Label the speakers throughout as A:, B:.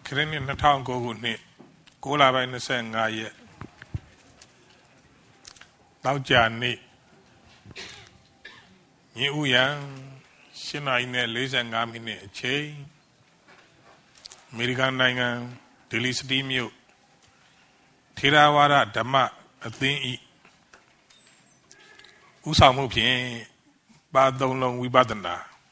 A: ခရစ်နှစ်2009ခုနှစ်6လပိုင်း25ရက်နောက်ကြနေ့ညဦးရန်7:45မိနစ်အချိန်အမေရိကန်နိုင်ငံဒေလီစတီမြို့ထေရဝါဒဓမ္မအသင်းဤဥဆောင်မှုဖြင့်ပါသုံးလုံးဝိပဿနာ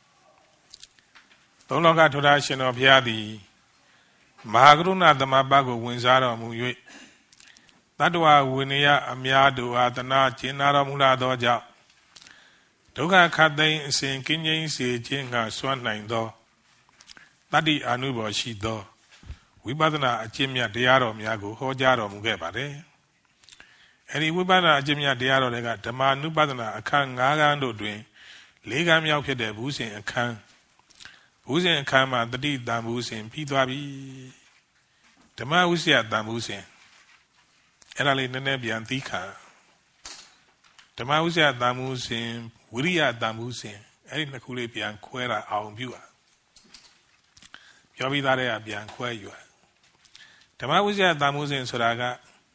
A: သုံးလောကထူထာရှင်တော်ဘုရားသည်မဟာကရုဏာသမဘကိုဝင်စားတော်မူ၍တတ္တဝဝိနည်းအများတို့အားတနာကျင်နာတော်မူလာသောကြောင့်ဒုက္ခခတ်သိမ်းအစဉ်ကင်းငြိမ်းစေခြင်းကစွမ်းနိုင်သောတတ္တိအာနုဘော်ရှိသောဝိပဿနာအကျင့်မြတ်တရားတော်များကိုဟောကြားတော်မူခဲ့ပါတယ်။အဲဒီဝိပဿနာအကျင့်မြတ်တရားတော်တွေကဓမ္မနုပဒနာအခန်း9ခန်းတို့တွင်၄ခန်းမြောက်ဖြစ်တဲ့ဘူးစဉ်အခန်းဘူးစဉ်အခန်းမှာတတိတံဘူးစဉ်ပြီးသွားပြီဓမ္မဝိစီယတံဘူးစဉ်အဲ့ဒါလေးနည်းနည်းပြန်သိခါဓမ္မဝိစီယတံဘူးစဉ်ဝိရိယတံဘူးစဉ်အဲ့ဒီနှစ်ခုလေးပြန်ခွဲတာအောင်ပြုတာပြောပြီးသားတဲ့ကပြန်ခွဲယူတာဓမ္မဝိစီယတံဘူးစဉ်ဆိုတာက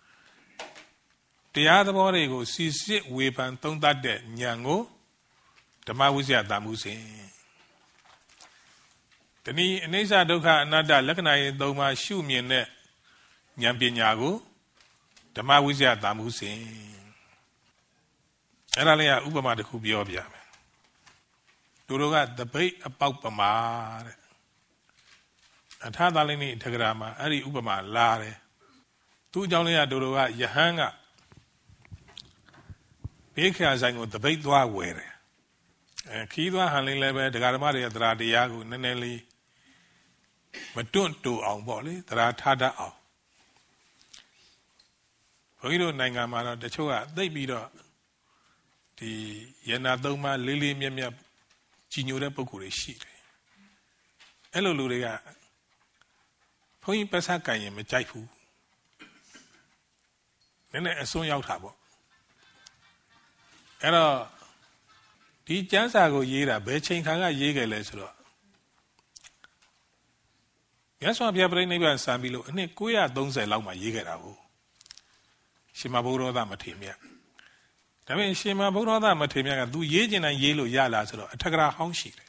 A: တရားသဘောတွေကိုစီစစ်ဝေဖန်သုံးသပ်တဲ့ဉာဏ်ကိုဓမ္မဝိစီယတံဘူးစဉ်ဒီနည်းအနိစ္စဒုက္ခအနတ္တလက္ခဏာရေးသုံးပါးရှုမြင်တဲ့ဉာဏ်ပညာကိုဓမ္မဝိဇ္ဇာတမှုစဉ်အဲ့ဒါလေးကဥပမာတစ်ခုပြောပြမယ်တို့ကတပိတ်အပေါက်ပမာတဲ့အထာသာလိနိထဂရမှာအဲ့ဒီဥပမာလာတယ်သူ့အကြောင်းလေးကတို့ကယဟန်ကဘေးခရာဆိုင်ကိုတပိတ်သွားဝယ်တယ်ခီးသွားဟန်လေးလည်းပဲဒကာဓမ္မတွေတရားတရားကိုနည်းနည်းလေးမတွန့်တူအောင်ပေါ့လေတရားထားတတ်အောင်ဘုန်းကြီးတို့နိုင်ငံမှာတော့တချို့ကသိပ်ပြီးတော့ဒီယန္နာသုံးပါးလေးလေးမြတ်မြတ်ကြီးညိုတဲ့ပုဂ္ဂိုလ်တွေရှိတယ်အဲ့လိုလူတွေကဘုန်းကြီးပတ်ဆက်ကြရင်မကြိုက်ဘူးနည်းနည်းအစွန်းရောက်တာပေါ့အဲ့တော့ဒီကျမ်းစာကိုရေးတာဘယ်ချိန်ခါကရေးခဲ့လဲဆိုတော့မြတ်စွာဘုရားပြိဋိနိဗ္ဗာန်စံပြီးလို့အနှစ်930လောက်မှရေးခဲ့တာကိုရှင်မဘုရောသမထေမြတ်ဒါပေမဲ့ရှင်မဘုရောသမထေမြတ်ကသူရေးကျင်တိုင်းရေးလို့ရလားဆိုတော့အထက်ကရာဟောင်းရှိတယ်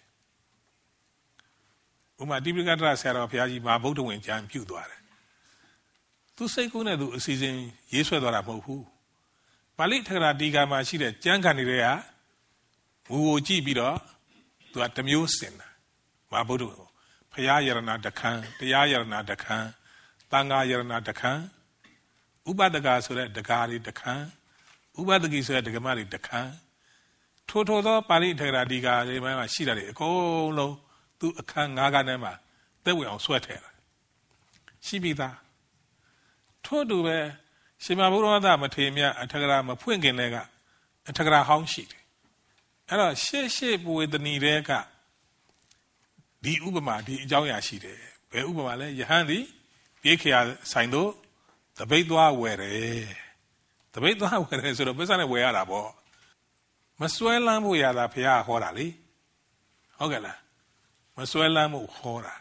A: ဥမာတိပိဋကတရဆရာတော်ဘုရားကြီးမဟာဗုဒ္ဓဝင်ကျမ်းပြုသွားတယ်သူစိတ်ကူးနဲ့သူအစီအစဉ်ရေးဆွဲသွားတာမဟုတ်ဘူးပါဠိထက်ကရာတီကာမှာရှိတဲ့ကျမ်းခံတွေကဝူဝူကြည့်ပြီးတော့သူကတစ်မျိုးစင်တာမဟာဗုဒ္ဓဝင်ဘုရားယရဏတခန်းတရားယရဏတခန်းသံဃာယရဏတခန်းဥပဒကဆိုတဲ့ဒကာတွေတခန်းဥပဒကိဆိုတဲ့ဒကမတွေတခန်းထိုသောပါဠိထက္ကရာဒီကာတွေမှာရှိတာတွေအကုန်လုံးသူအခန်း9ခန်းထဲမှာသက်ဝင်အောင်ဆွဲထည့်တာရှိပြီးသားထို့တူပဲရှင်မဘုရောသမထေမြတ်အထက္ကရာမဖွင့်ခင်တည်းကအထက္ကရာဟောင်းရှိတယ်အဲ့တော့ရှေ့ပွေတဏီတွေကဒီဥပမာဒီအကြောင်းအရာရှိတယ်ဘယ်ဥပမာလဲယဟန်သည်ပြေးခရာဆိုင်တို့တပိတ်သွားဝယ်တယ်တပိတ်သွားဝယ်တယ်ဆိုတော့ပစ္စနဲ့ဝယ်ရတာပေါ့မစွဲလန်းဖို့ရတာဘုရားဟောတာလေဟုတ်ကဲ့လားမစွဲလန်းဖို့ဟောတာ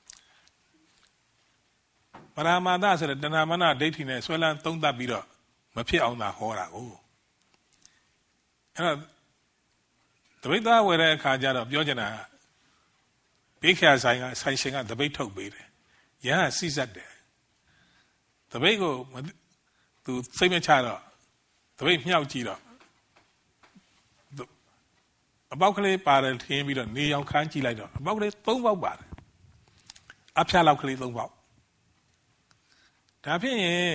A: ပရမာသဆိုတဲ့တဏှာမာနဒိဋ္ဌိနဲ့စွဲလန်းသုံးသပ်ပြီးတော့မဖြစ်အောင်သာဟောတာကိုအဲ့တော့တပိတ်သွားဝယ်တဲ့အခါကျတော့ပြောချင်တာဘေးခရာဆိုင်ကဆိုင်ရှင်ကတပိတ်ထုတ်ပေးတယ်ရဟန်းစီစက်တယ်တပိတ်ကိုသူစိတ်မချတော့တပိတ်မြှောက်ကြည့်တော့အပေါက်ကလေးပါတယ်ထင်းပြီးတော့နေအောင်ခန်းကြည့်လိုက်တော့အပေါက်ကလေး3ပေါက်ပါတယ်အဖျားလောက်ကလေး3ပေါက်ဒါဖြစ်ရင်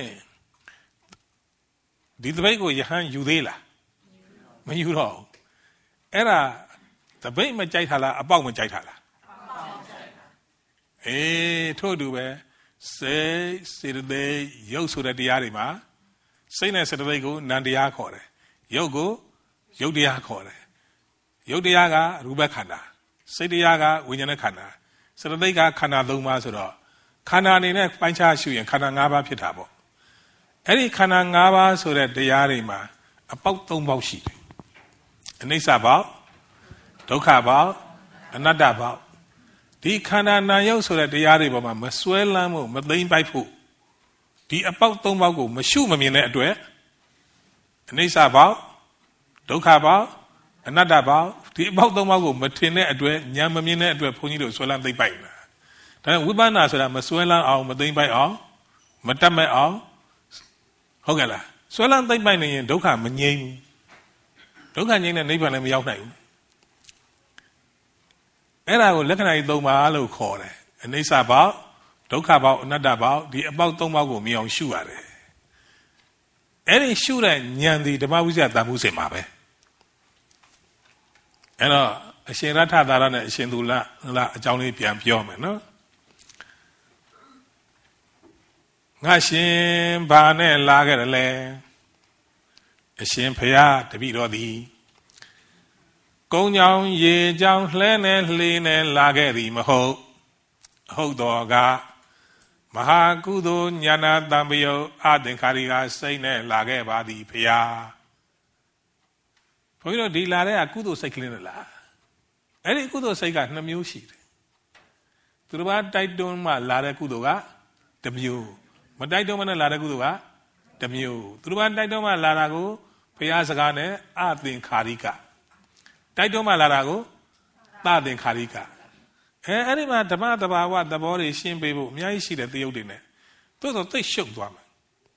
A: ဒီတပိတ်ကိုယဟန်ယူသေးလားမယူတော့ဘူးအဲ့ဒါတပိတ်မကြိုက်တာလားအပေါက်မကြိုက်တာလားအေးထို့တူပဲစေတသိက်ရုပ်ဆိုတဲ့တရားတွေမှာစိတ်နဲ့စေတသိက်ကိုနံတရားခေါ်တယ်ရုပ်ကိုရုပ်တရားခေါ်တယ်ရုပ်တရားကရူပခန္ဓာစိတ်တရားကဝိညာဉ်ခန္ဓာစေတသိက်ကခန္ဓာ3ပါးဆိုတော့ခန္ဓာအနေနဲ့ပိုင်းခြားရှုရင်ခန္ဓာ5ပါးဖြစ်တာပေါ့အဲ့ဒီခန္ဓာ5ပါးဆိုတဲ့တရားတွေမှာအပေါက်3ပေါက်ရှိတယ်အနိစ္စပေါက်ဒုက္ခပေါက်အနတ္တပေါက် ဒီဒီခန္ဓာနာယုတ်ဆိုတဲ့တရားတွေပေါ်မှာမစွဲလန်းမှုမသိမ့်ပိုက်ဖို့ဒီအပေါက်၃ပေါက်ကိုမရှုမမြင်တဲ့အတွက်အနိစ္စပေါက်ဒုက္ခပေါက်အနတ္တပေါက်ဒီအပေါက်၃ပေါက်ကိုမထင်တဲ့အတွက်ဉာဏ်မမြင်တဲ့အတွက်ဘုန်းကြီးတို့စွဲလန်းသိမ့်ပိုက်လာဒါဝိပဿနာဆိုတာမစွဲလန်းအောင်မသိမ့်ပိုက်အောင်မတတ်မဲ့အောင်ဟုတ်ကဲ့လားစွဲလန်းသိမ့်ပိုက်နေရင်ဒုက္ခမငြိမ်းဘူးဒုက္ခငြိမ်းတဲ့နိဗ္ဗာန်လည်းမရောက်နိုင်ဘူးအဲ့ဒါကိုလက္ခဏာကြီး၃ပါးလို့ခေါ်တယ်အနိစ္စပေါက်ဒုက္ခပေါက်အနတ္တပေါက်ဒီအပေါက်၃ပေါက်ကိုမြင်အောင်ရှုရတယ်အဲ့ဒီရှုတဲ့ဉာဏ်ဒီဓမ္မဝိဇ္ဇာတန်မှုစင်မှာပဲအဲ့တော့အရှင်ရထသာရနဲ့အရှင်သူလအကြောင်းလေးပြန်ပြောမယ်နော်ငါရှင်ဘာနဲ့လာခဲ့တယ်လဲအရှင်ဖရာတပည့်တော်သည်ကုန်းကြောင်ရေကြောင်လှဲနဲ့လှေနဲ့လာခဲ့သည်မဟုတ်တော်ကမဟာကုသိုလ်ဉာဏတံပယုအသင်္ခါရိကစိတ်နဲ့လာခဲ့ပါသည်ဖရာဘုန်းကြီးတို့ဒီလာတဲ့ကုသိုလ်စိတ်ကလေးနဲ့လာအဲ့ဒီကုသိုလ်စိတ်က2မျိုးရှိတယ်သူတစ်ပါးတိုက်တွန်းမှလာတဲ့ကုသိုလ်က1မျိုးမတိုက်တွန်းမှနဲ့လာတဲ့ကုသိုလ်က1မျိုးသူတစ်ပါးတိုက်တွန်းမှလာတာကိုဖရာစကားနဲ့အသင်္ခါရိကတိုက်တွန်းမှလာတာကိုသသင်္ခါရိကအဲ့ဒီမှာဓမ္မတဘာဝသဘောတွေရှင်းပေးဖို့အများကြီးရှိတဲ့သရုပ်တွေနဲ့သို့တော့သိရှုပ်သွားမှာ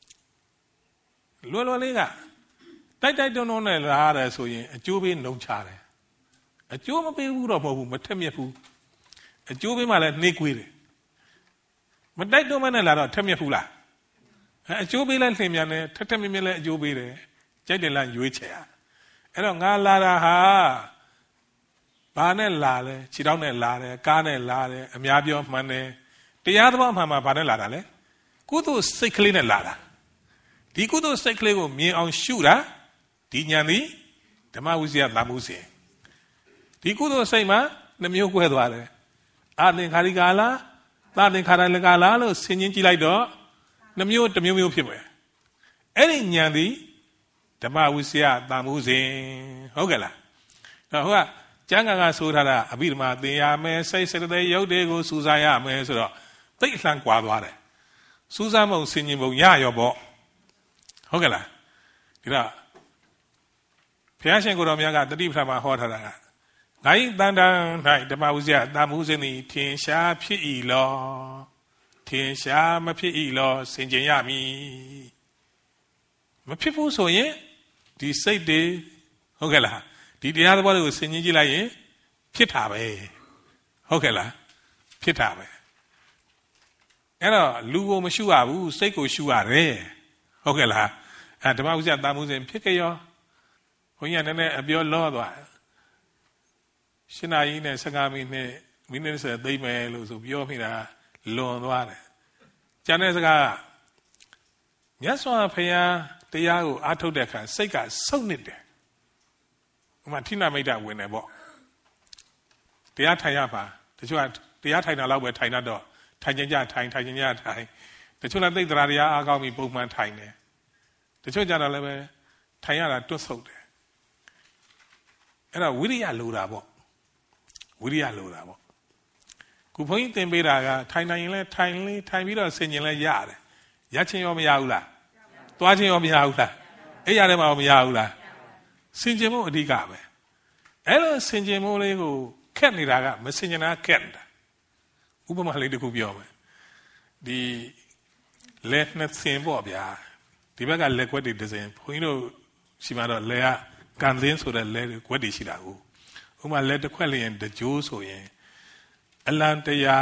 A: လွယ်လွယ်လေးကတိုက်တွန်းနဲ့လာရတယ်ဆိုရင်အကျိုးပေးနှုံချတယ်အကျိုးမပေးဘူးတော့မဟုတ်ဘူးမထက်မြက်ဘူးအကျိုးပေးမှလည်းနှေးကွေးတယ်မတိုက်တွန်းမနဲ့လာတော့ထက်မြက်ဘူးလားအကျိုးပေးလိုက်လှင်မြန်တယ်ထက်ထက်မြက်မြက်လည်းအကျိုးပေးတယ်ကြိုက်တယ်လားရွေးချယ်အဲ့တော့ငါလာတာဟာဘာနဲ့လာလဲခြေထောက်နဲ့လာတယ်ကားနဲ့လာတယ်အများပြောမှန်တယ်တရားသဘောမှန်မှာဘာနဲ့လာတာလဲကုသိုလ်စိတ်ကလေးနဲ့လာတာဒီကုသိုလ်စိတ်ကလေးကိုမြင်အောင်ရှုတာဒီဉာဏ်သည်ဓမ္မဝိဇ္ဇာတမှုစဉ်ဒီကုသိုလ်စိတ်မှာ2မျိုးကွဲသွားတယ်အသင်္ခါရိကလားသသင်္ခါရလကလားလို့ဆင်ခြင်ကြည့်လိုက်တော့2မျိုး1မျိုးဖြစ်မယ်အဲ့ဒီဉာဏ်သည်ဓမ္မဝိဇ္ဇာတမှုစဉ်ဟုတ်ကဲ့လားဟိုကကျမ်းဂန်ကဆိုထားတာအဘိဓမ္မာသင်ရမယ်စိတ်စေတသိက်ရုပ်တွေကိုစူးစမ်းရမယ်ဆိုတော့သိအလှမ်းကွာသွားတယ်စူးစမ်းမှုဆင်ခြင်ပုံရရောပေါ့ဟုတ်ကဲ့လားဒီတော့ဘုရားရှင်ကိုတော်မြတ်ကတတိပဌာမှာဟောထားတာကငါ၏တန်တန်၌ဓမ္မဝိဇ္ဇာတမှုစဉ်သည်ထင်ရှားဖြစ်၏လောထင်ရှားမဖြစ်၏လောဆင်ခြင်ရမည်မဖြစ်ဘူးဆိုရင်ဒီစိတ်တွေဟုတ်ကဲ့လားဒီတရားသဘောတွေကိုဆင်ခြင်ကြည့်လိုက်ရင်ဖြစ်တာပဲဟုတ်ကဲ့လားဖြစ်တာပဲအဲ့တော့လူကိုမရှုရဘူးစိတ်ကိုရှုရတယ်ဟုတ်ကဲ့လားဓမ္မဝိဇ္ဇာတမှုစဉ်ဖြစ်ကြရောဘုန်းကြီးကနည်းနည်းအပြောလောသွားရှင်နာကြီးနဲ့15မိနစ်30သိမ့်မယ်လို့ဆိုပြောမိတာလွန်သွားတယ်ကျန်တဲ့စကားမြတ်စွာဘုရားတရားကိုအားထုတ်တဲ့အခါစိတ်ကဆုတ်နစ်တယ်ဥမာထိနာမိတ်တာဝင်တယ်ပေါ့တရားထိုင်ရပါတချို့ကတရားထိုင်တာလောက်ပဲထိုင်တော့ထိုင်ကြထိုင်တချို့လည်းသိတရားတရားအားကောင်းပြီးပုံမှန်ထိုင်တယ်တချို့ကြတော့လည်းပဲထိုင်ရတာတွတ်ဆုတ်တယ်အဲ့တော့ဝိရိယလိုတာပေါ့ဝိရိယလိုတာပေါ့ခုဘုန်းကြီးသင်ပေးတာကထိုင်နိုင်ရင်လည်းထိုင်ပြီးတော့ဆင်ញင်လည်းရတယ်ရချင်းရောမရဘူးလားသွားချင်းရောမရဘူးလားအဲ့ရတယ်မှာမရဘူးလားဆင်ခြင်မှုအဓိကပဲအဲ့လိုဆင်ခြင်မှုလေးကိုခက်နေတာကမဆင်ခြင်တာခက်နေတာဥပမာလေးတစ်ခုပြောမယ်ဒီလက်နှစ်ဆင်ပေါ့ဗျာဒီဘက်ကလက်ခွက်တွေတစ်စင်ဘုန်းကြီးတို့ရှိမှတော့လက်ကကန်သင်းဆိုတဲ့လက်ခွက်တွေရှိတာကိုဥပမာလက်တစ်ခွက်လျင်တကြိုးဆိုရင်အလံတရား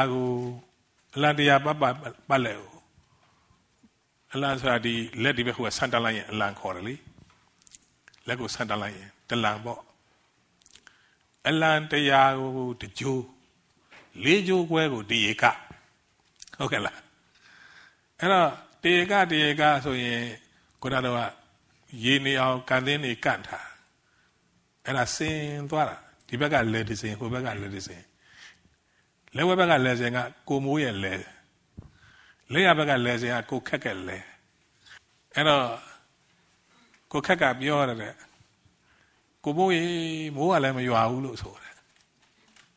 A: ပတ်လက်ကိုအလံဆိုတာဒီလက်ဒီဘက်ကဆန်တက်လိုက်ရင်အလံခေါ်တယ်လေလက်ကိုဆန်တက်လိုက်ရင်တလံပေါ့အလံတရားကိုတကြိုး4ကြိုးခွဲကိုတရေကဟုတ်ကဲ့လားအဲ့တော့တရေကဆိုရင်ကိုယ်တော်ကရေနေအောင်ကန်သင်းနေကန့်ထားအဲ့ဒါဆင်းသွားတာဒီဘက်ကလက်ဒီစင်ဟိုဘက်ကလက်ဒီစင်လက်ဝဲဘက်ကလက်စင်ကကိုမိုးရဲ့လက်လက်ရဘက်ကလက်စင်ကကိုခက်ကလက်အဲ့တော့ကိုခက်ကပြောရတယ်ကိုမိုးရေမိုးကလည်းမရွာဘူးလို့ဆိုတယ်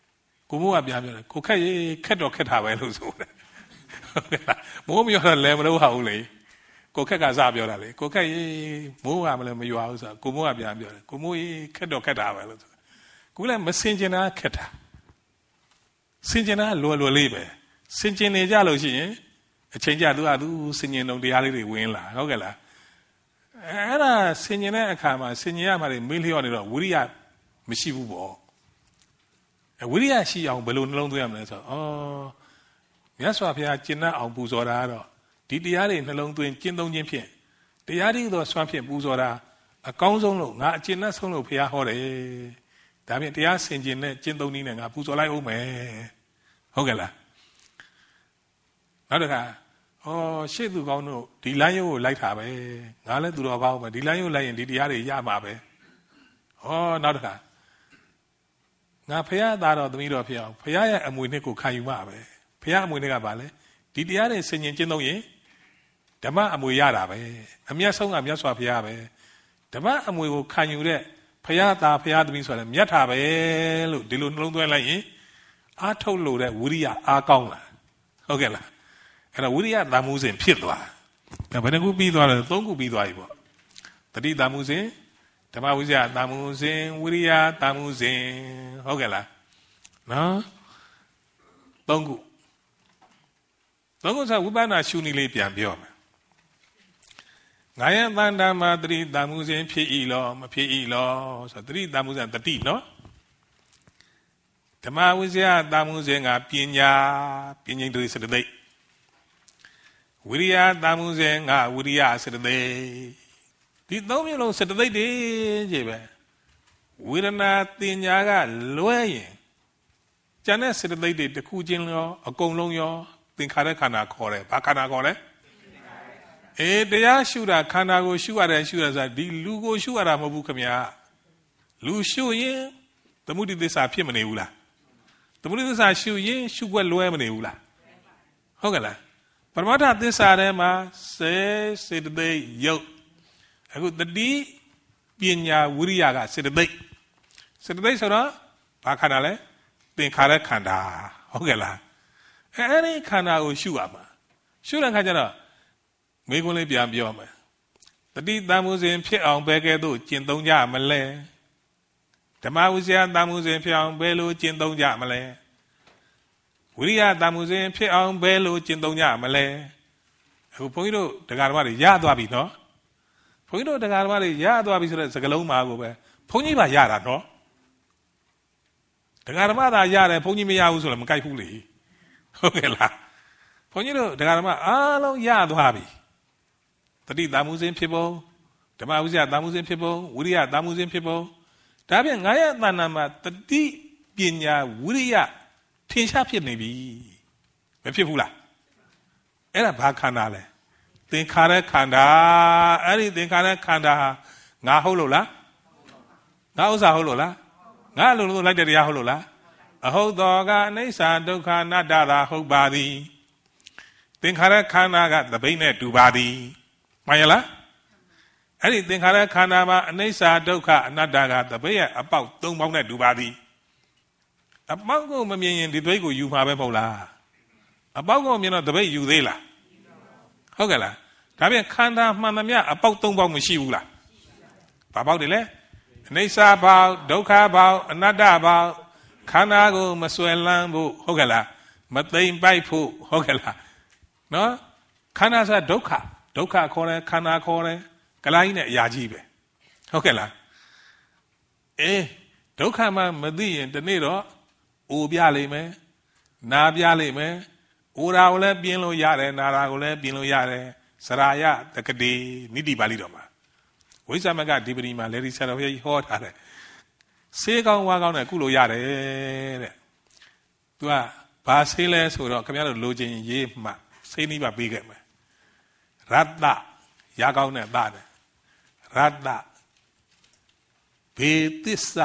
A: ကိုမိုးကပြန်ပြောတယ်ကိုခက်ရေခက်တော့ခက်တာပဲလို့ဆိုတယ်ဟုတ်ကဲ့လားမိုးမပြောတော့လည်းမလုပ်ဘူးလေကိုခက်ကစားပြောတာလေကိုခက်ရေမိုးကမလည်းမရွာဘူးဆိုကိုမိုးကပြန်ပြောတယ်ကိုမိုးရေခက်တော့ခက်တာပဲလို့ဆိုကိုလည်းမစင်ကျင်တာခက်တာစင်ကျင်တာလွယ်လွယ်လေးပဲစင်ကျင်နေကြလို့ရှိရင်အချိန်ကြသူစင်ကျင်တုံတရားလေးတွေဝင်လာဟုတ်ကဲ့လားအဲ့ဒါစင်ကျင်တဲ့အခါမှာစင်ကျင်ရမှာတွေမေးလျော့နေတော့ဝိရိယမရှိဘူးပေါ့ဝိရိယရှိအောင်ဘယ်လိုနှလုံးသွင်းရမလဲဆိုတော့မြတ်စွာဘုရားကျင့်တတ်အောင်ပူဇော်တာကတော့ဒီတရားတွေနှလုံးသွင်းကျင့်သုံးခြင်းဖြင့်တရားတွေသောဆွမ်းဖြင့်ပူဇော်တာအကောင်းဆုံးလို့ငါအကျင့်တတ်ဆုံးလို့ဘုရားဟောတယ်ဒါဖြင့်တရားဆင်ခြင်တဲ့ကျင့်သုံးနည်းနဲ့ငါပူဇော်လိုက်အောင်မယ်ဟုတ်ကဲ့လားနောက်တစ်ခါရှေ့သူကောင်းတို့ဒီလမ်းရိုးကိုလိုက်တာပဲငါလည်းသူတော်ကောင်းပဲဒီလမ်းရိုးလိုက်ရင်ဒီတရားတွေရမှာပဲနောက်တစ်ခါငါဖရာသားတော်သမီးတော်ဖြစ်အောင်ဖရာရဲ့အမွေနှစ်ကိုခံယူမှာပဲဖရာအမွေနှစ်ကဘာလဲဒီတရားတွေဆင်ញင်ကျင့်သုံးရင်ဓမ္မအမွေရတာပဲအမျက်ဆုံးကမြတ်စွာဘုရားပဲဓမ္မအမွေကိုခံယူတဲ့ဖရာသားဖရာသမီးဆိုတယ်မြတ်တာပဲလို့ဒီလိုနှလုံးသွင်းလိုက်ရင်အားထုတ်လို့တဲ့ဝိရိယအားကောင်းလာဟုတ်ကဲ့လားအဲ့တော့ဝိရိယတာမှုစဉ်ဖြစ်သွားဘယ်နှခုပြီးသွားလဲ3ခုပြီးသွားပြီပေါ့တတိတာမှုစဉ်ဓမ္မဝိဇ္ဇာတာမှုစဉ်ဝိရိယတာမှုစဉ်ဟုတ်ကဲ့လားနော်3ခုဆိုဝိပဿနာရှုနည်းလေးပြန်ပြောမယ်ငါယတန္တမတတိတာမှုစဉ်ဖြစ်ဤလောမဖြစ်ဤလောဆိုတတိတာမှုစဉ်တတိနော်ဓမ္မဝိဇ္ဇာတာမှုစဉ်ကပညာပညာတတိစတသိဝိရိယတာမှုစဉ်ကဝိရိယစတသိဒီ3မျိုးလုံးစတသိတွေကြီးပဲဝေဒနာတင်ညာကလွဲရင်ကျန်တဲ့စတသိတွေတစ်ခုချင်းရောအကုန်လုံးရောသင်္ခါရခန္ဓာခေါ်တယ်ဘာခန္ဓာခေါ်လဲတရားရှုတာခန္ဓာကိုရှုရတယ်ဆိုတာဒီလူကိုရှုရတာမဟုတ်ဘူးခင်ဗျာလူရှုရင်သမုဒိသစ္စာဖြစ်မနေဘူးလားသမုဒိသစ္စာရှုရင်ရှုွက်လွဲမနေဘူးလားဟုတ်ကဲ့လားပရမတ္ထသစ္စာထဲမှာစေတသိက်ယုတ်အခုတတိပညာဝိရိယကစေတသိက်ဆိုတော့ဘာခန္ဓာလဲသင်္ခါရခန္ဓာဟုတ်ကဲ့လားအဲ့ဒီခန္ဓာကိုရှုရမှာရှုတဲ့အခါကျတော့မိကုံးလေးပြန်ပြောမယ်တတိတမှုစဉ်ဖြစ်အောင်ဘယ်ကဲ့သို့ကျင့်သုံးကြမလဲဓမ္မဝိဇ္ဇာတမှုစဉ်ဖြစ်အောင်ဘယ်လိုကျင့်သုံးကြမလဲဝိရိယတမှုစဉ်ဖြစ်အောင်ဘယ်လိုကျင့်သုံးကြမလဲအခုဘုန်းကြီးတို့တရားဓမ္မတွေရသွားပြီနော်ဘုန်းကြီးတို့တရားဓမ္မတွေရသွားပြီဆိုတဲ့စကားလုံးမှာကိုပဲဘုန်းကြီးပါရတာနော်တရားဓမ္မသာရတယ်ဘုန်းကြီးမရဘူးဆိုလည်းမကြိုက်ဘူးလေဟုတ်ကဲ့လားဘုန်းကြီးတို့တရားဓမ္မအားလုံးရသွားပြီတတိတာမှုစဉ်ဖြစ်ပုံဓမ္မဝိဇ္ဇာတာမှုစဉ်ဖြစ်ပုံဝိရိယတာမှုစဉ်ဖြစ်ပုံဒါပြန်ငါရဲ့အတဏ္ဍာမှာတတိပညာဝိရိယထင်ရှားဖြစ်နေပြီမဖြစ်ဘူးလားအဲ့ဒါဘာခန္ဓာလဲသင်္ခါရခန္ဓာအဲ့ဒီသင်္ခါရခန္ဓာငါဟုတ်လို့လားငါဥစ္စာဟုတ်လို့လားငါလိုလိုလိုက်တဲ့တရားဟုတ်လို့လားအဟုတ်တော်ကအနိစ္စဒုက္ခအနတ္တသာဟုတ်ပါသည်သင်္ခါရခန္ဓာကသပိတ်နဲ့တူပါသည်မှန်ရလားအဲ့ဒီသင်္ခါရခန္ဓာမှာအနိစ္စဒုက္ခအနတ္တကသပိတ်ရဲ့အပေါက်3ပေါက်နဲ့တူပါသည်အပေါက်ကိုမမြင်ရင်ဒီသပိတ်ကိုယူမှာပဲမဟုတ်လားအပေါက်ကိုမြင်တော့သပိတ်ယူသေးလားဟုတ်ကဲ့လားဒါပြန်ခန္ဓာမှန်သမျှအပေါက်3ပေါက်မရှိဘူးလားဘာပေါက်တွေလဲအနိစ္စပေါက်ဒုက္ခပေါက်အနတ္တပေါက်ခန္ဓာကိုမဆွဲလန်းဖို့ဟုတ်ကဲ့လားမသိမ့်ပိုက်ဖို့ဟုတ်ကဲ့လားနော်ခန္ဓာဆိုတာဒုက္ခခေါ်တယ်ခန္ဓာခေါ်တယ်ကလာကြီးနဲ့အရာကြီးပဲဟုတ်ကဲ့လားဒုက္ခမှမသိရင်ဒီနေ့တော့အိုပြလိမ့်မယ်နာပြလိမ့်မယ်အိုရာကိုလည်းပြင်းလို့ရတယ်နာရာကိုလည်းပြင်းလို့ရတယ်စရာယတက္ကတိနိတိပါဠိတော်မှာဝိဇ္ဇမကဒီပတိမှာလေဒီဆရာတော်ဘုရားကြီးဟောထားတယ်ဆေးကောင်းဝါကောင်းနဲ့ကုလို့ရတယ်တဲ့သူကဘာဆေးလဲဆိုတော့ခင်ဗျားတို့လိုချင်ရေးမှဆေးနည်းပါပေးခဲ့မယ်ရတ္တရကောင်းတဲ့သားတယ်ရတ္တဘေသစ္စာ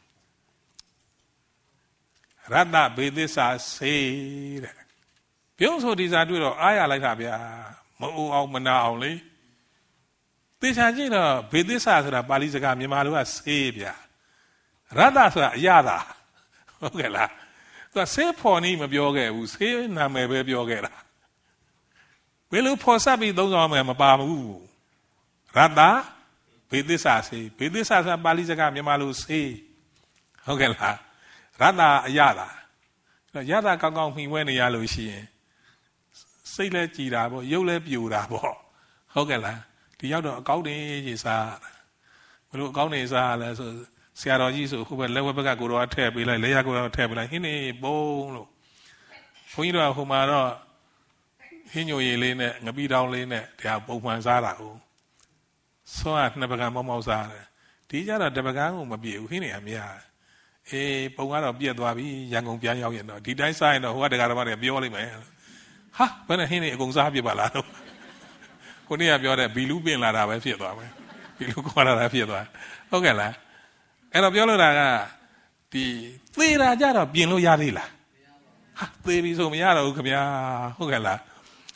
A: ရတ္တဘေသစ္စာဆေးတဲ့ပြုံးဆိုဒီစားတွေ့တော့အားရလိုက်တာဗျာမအိုအောင်မနာအောင်လေသေချာကြည့်တော့ဘေသစ္စာဆိုတာပါဠိစကားမြန်မာလိုကဆေးဗျာရတ္တဆိုတာအရသာဟုတ်ကဲ့လားသူကဆေးဖော်နေမပြောခဲ့ဘူးဆေးနာမည်ပဲပြောခဲ့တာဘယ်လိုဖော်ဆက်ပြီးသုံးဆောင်မယ်မပါဘူးရတ္တဘေသစ္စာဆေးဘေသစ္စာဆိုတာပါဠိစကားမြန်မာလိုဆေးဟုတ်ကဲ့လားရတ္တအရတာရတ္တကောင်းကောင်းမှီဝဲနေရလို့ရှိရင်စိတ်လည်းကြည်တာပေါ့ရုပ်လည်းပြိုတာပေါ့ဟုတ်ကဲ့လားဒီရောက်တော့အကောင်းနေကြီးစားဘယ်လိုအကောင်းနေစားလဲဆိုဆရာတော်ကြီးဆိုခုပဲလက်ဝဲဘက်ကကိုတော်ထည့်ပေးလိုက်လက်ရကိုတော်ထည့်ပေးလိုက်ဟင်းနေပုံလို့ဘုန်းကြီးတို့ကဟိုမှာတော့ဟင်းညိုရည်လေးနဲ့ငပိတောင်းလေးနဲ့တရားပုံမှန်စားတာဟုတ်ဆွမ်းနှစ်ပကံမောင်းမောင်းစားတယ်ဒီကြတော့တပကံကိုမပြေဘူးဟင်းနေအများအေးပုံကတော့ပြက်သွားပြီရန်ကုန်ပြန်ရောက်ရင်တော့ဒီတိုင်းစားရင်တော့ဟိုကတရားတော်တွေပြောလိုက်မယ်ဟာဘယ်နဲ့ဟင်းနေအကုန်စားပြစ်ပါလားလို့ကိုနေ့ကပြောတဲ့ဘီလူးပင်လာတာပဲဖြစ်သွားမယ်ဘီလူးခေါ်လာတာဖြစ်သွားဟုတ်ကဲ့လားအဲ့တော့ပြောလို့တာကဒီသေတာကြတော့ပြင်လို့ရသေးလားဟာသေပြီဆိုမရတော့ဘူးခင်ဗျာဟုတ်ကဲ့လား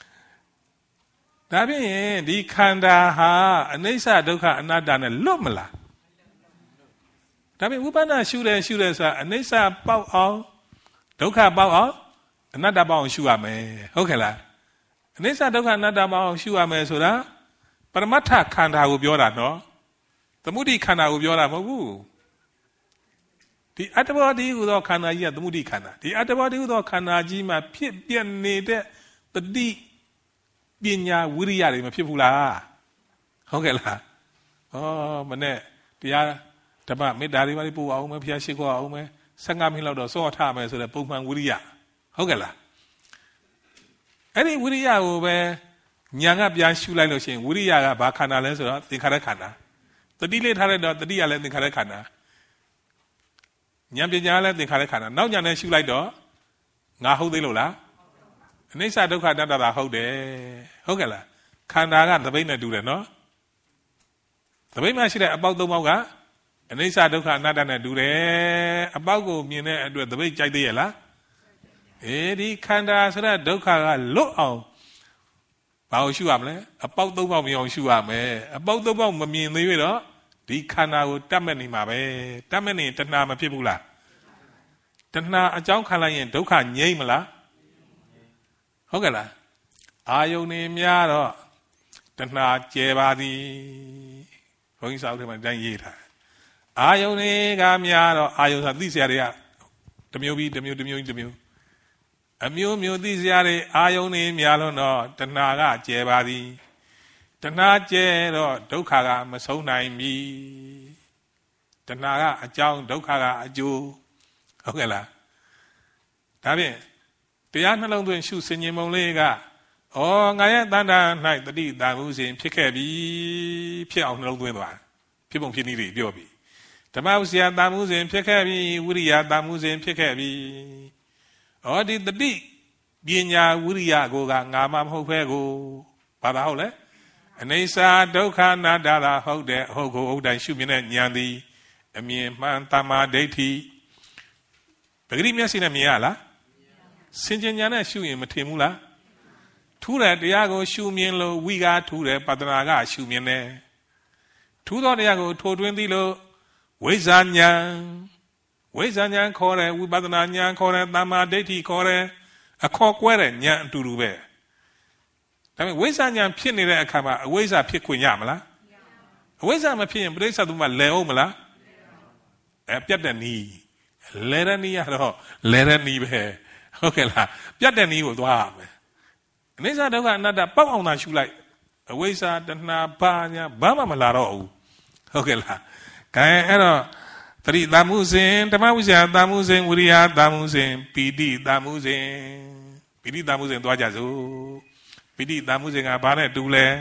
A: ဒါဖြင့်ဒီခန္ဓာဟာအနိစ္စဒုက္ခအနတ္တနဲ့လွတ်မလားဒါဖြင့်ဝိပဿနာရှုတယ်ဆိုတာအနိစ္စပေါက်အောင်ဒုက္ခပေါက်အောင်အနတ္တပေါက်အောင်ရှုရမယ်ဟုတ်ကဲ့လားအနိစ္စဒုက္ခအနတ္တပေါက်အောင်ရှုရမယ်ဆိုတာပရမတ္ထခန္ဓာကိုပြောတာနော်သမုဒိခန္ဓာကိုပြောတာမဟုတ်ဘူးဒီအတ္တဘောတိဟူသောခန္ဓာကြီးကသမုဒိခန္ဓာဒီအတ္တဘောတိဟူသောခန္ဓာကြီးမှာဖြစ်ပြနေတဲ့တတိပညာဝိရိယတွေမဖြစ်ဘူးလားဟုတ်ကဲ့လားဩမနဲ့တရားဓမ္မမေတ္တာတွေပါပို့အောင်မယ်ဖျားရှိခိုးအောင်မယ်15မိနစ်လောက်တော့စောထားမယ်ဆိုတဲ့ပုံမှန်ဝိရိယဟုတ်ကဲ့လားအဲ့ဒီဝိရိယကိုပဲညာကပြန်ရှုလိုက်လို့ရှိရင်ဝိရိယကဘာခန္ဓာလဲဆိုတော့သင်္ခါရခန္ဓာတတိလေးထားလိုက်တော့တတိကလည်းသင်္ခါရခန္ဓာဉာဏ်ပညာလည်းသင်္ခါရခန္ဓာနောက်ဉာဏ်နဲ့ရှုလိုက်တော့ငါဟုတ်သေးလို့လားအနိစ္စဒုက္ခအနတ္တတာဟုတ်တယ်ဟုတ်ကဲ့လားခန္ဓာကသပိတ်နဲ့တူတယ်နော်သပိတ်မှာရှိတဲ့အပေါက်၃ပေါက်ကအနိစ္စဒုက္ခအနတ္တနဲ့တူတယ်အပေါက်ကိုမြင်တဲ့အတွက်သပိတ်ကြိုက်သေးရဲ့လားဒီခန္ဓာဆိုတဲ့ဒုက္ခကလွတ်အောင်ဘာလို့ရှုရမလဲအပေါက်၃ပေါက်မြင်အောင်ရှုရမယ်အပေါက်၃ပေါက်မမြင်သေးရတော့ဒီခန္ဓာကိုတတ်မဲ့နေမှာပဲတတ်မဲ့နေတဏှာမဖြစ်ဘူးလားတဏှာအကြောင်းခံလိုက်ရင်ဒုက္ခငြိမ့်မလားဟုတ်ကဲ့လားအာယုန်နေများတော့တဏှာကျဲပါသည်ဘုန်းကြီးစာအုပ်ထဲမှာတိုင်းရေးထားအာယုန်တွေကများတော့အာယုန်ဆိုသိစရာတွေကတစ်မျိုးပြီးတစ်မျိုးအမျိုးမျိုးသိစရာတွေအာယုန်တွေများလို့တော့တဏှာကကျဲပါသည်တဏှာကျဲတော့ဒုက္ခကမဆုံးနိုင်ပြီတဏှာကအကြောင်းဒုက္ခကအကျိုးဟုတ်ကဲ့လားဒါဖြင့်တရားနှလုံးသွင်းရှုစင်ញင်ပုံလေးကငါရဲ့တဏ္ဍာ၌တတိတန်မှုစဉ်ဖြစ်ခဲ့ပြီဖြစ်အောင်နှလုံးသွင်းသွားဖြစ်ပုံဖြစ်နည်းတွေပြောပြီဓမ္မဥစ္စာတန်မှုစဉ်ဖြစ်ခဲ့ပြီဝိရိယတန်မှုစဉ်ဖြစ်ခဲ့ပြီဒီတတိပညာဝိရိယကိုကငါမှမဟုတ်ဖဲကိုဘာသာဟုတ်လဲအနိစ္စဒုက္ခအနတ္တသာဟုတ်တယ်အဟုတ်ကိုဟုတ်တိုင်းရှုမြင်တဲ့ဉာဏ်သည်အမြင်မှန်တမာဒိဋ္ဌိပဂရိမျက်စိနဲ့မြင်ရလားစင်ကြင်ညာနဲ့ရှုရင်မထင်ဘူးလားထူးတဲ့တရားကိုရှုမြင်လို့ဝိကာထူးတယ်ပတ္တနာကရှုမြင်တယ်ထူးသောတရားကိုထိုးထွင်းသိလို့ဝိဇ္ဇာဉာဏ်ခေါ်တယ်ဝိပဿနာဉာဏ်ခေါ်တယ်တမာဒိဋ္ဌိခေါ်တယ်အခေါ်ကွဲတဲ့ဉာဏ်အတူတူပဲဒါပေမဲ့ဝိဇ္ဇာဉာဏ်ဖြစ်နေတဲ့အခါမှာအဝိဇ္ဇာဖြစ်ခွင့်ရမလားအဝိဇ္ဇာမဖြစ်ရင်ပရိစ္ဆေသမလဲအောင်မလားပြတ်တဲ့နီးလဲတဲ့နီးရတော့လဲတဲ့နီးပဲဟုတ်ကဲ့လားပြတ်တဲ့နီးကိုသွားရမယ်အနိစ္စဒုက္ခအနတ္တပေါက်အောင်သာရှုလိုက်အဝိဇ္ဇာတဏှာဘာညာဘာမှမလာတော့ဘူးဟုတ်ကဲ့လားအဲအဲ့တော့တတိတမှုစဉ်ဓမ္မဝိဇ္ဇာတမှုစဉ်ဝိရိယတမှုစဉ်ပီတိတမှုစဉ်သွားကြစို့ပီတိတမှုစဉ်ကဘာနဲ့တူလဲ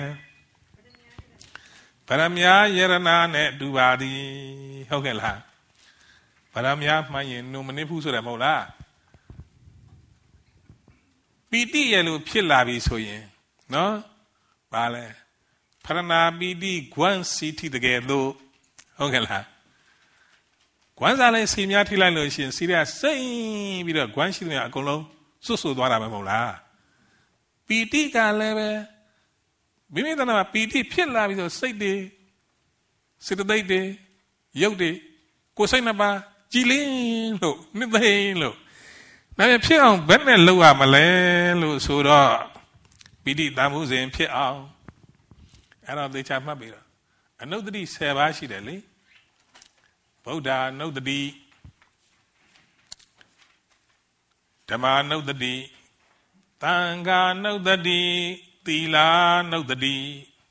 A: ဗရမ ्या ယရဏနဲ့တူပါသည်ဟုတ်ကဲ့လားဗရမ ्या မှန်ရင်နုမနစ်ဘူးဆိုတယ်မဟုတ်လားပီတိရဲ့လို့ဖြစ်လာပြီဆိုရင်နော်ဘာလဲဖရဏာပီတိဂွမ်းစီတိတကယ်လို့ဟုတ်ကဲ့လားဂွမ်းစားလဲစီများထိလိုက်လို့ရှိရင်စီရစိမ့်ပြီးတော့ဂွမ်းရှိတယ်အကုန်လုံးစွတ်သွားတာပဲမဟုတ်လားပီတိကလည်းပဲမိမိတဏ္ဍာပီတိဖြစ်လာပြီဆိုစိတ်တွေစေတသိက်တွေရုပ်တွေကိုယ်စိတ်နှစ်ပါးကြည်လင်းလို့နှစ်သိမ့်လို့ဒါပေမဲ့ဖြစ်အောင်ဘယ်နဲ့လုပ်ရမလဲလို့ဆိုတော့ပိဋိတံမှုစဉ်ဖြစ်အောင်အဲ့တော့သေချာမှတ်ပြီးတော့အနုတ္တိ10ပါးရှိတယ်လေဗုဒ္ဓအနုတ္တိဓမ္မအနုတ္တိသံဃာအနုတ္တိသီလအနုတ္တိ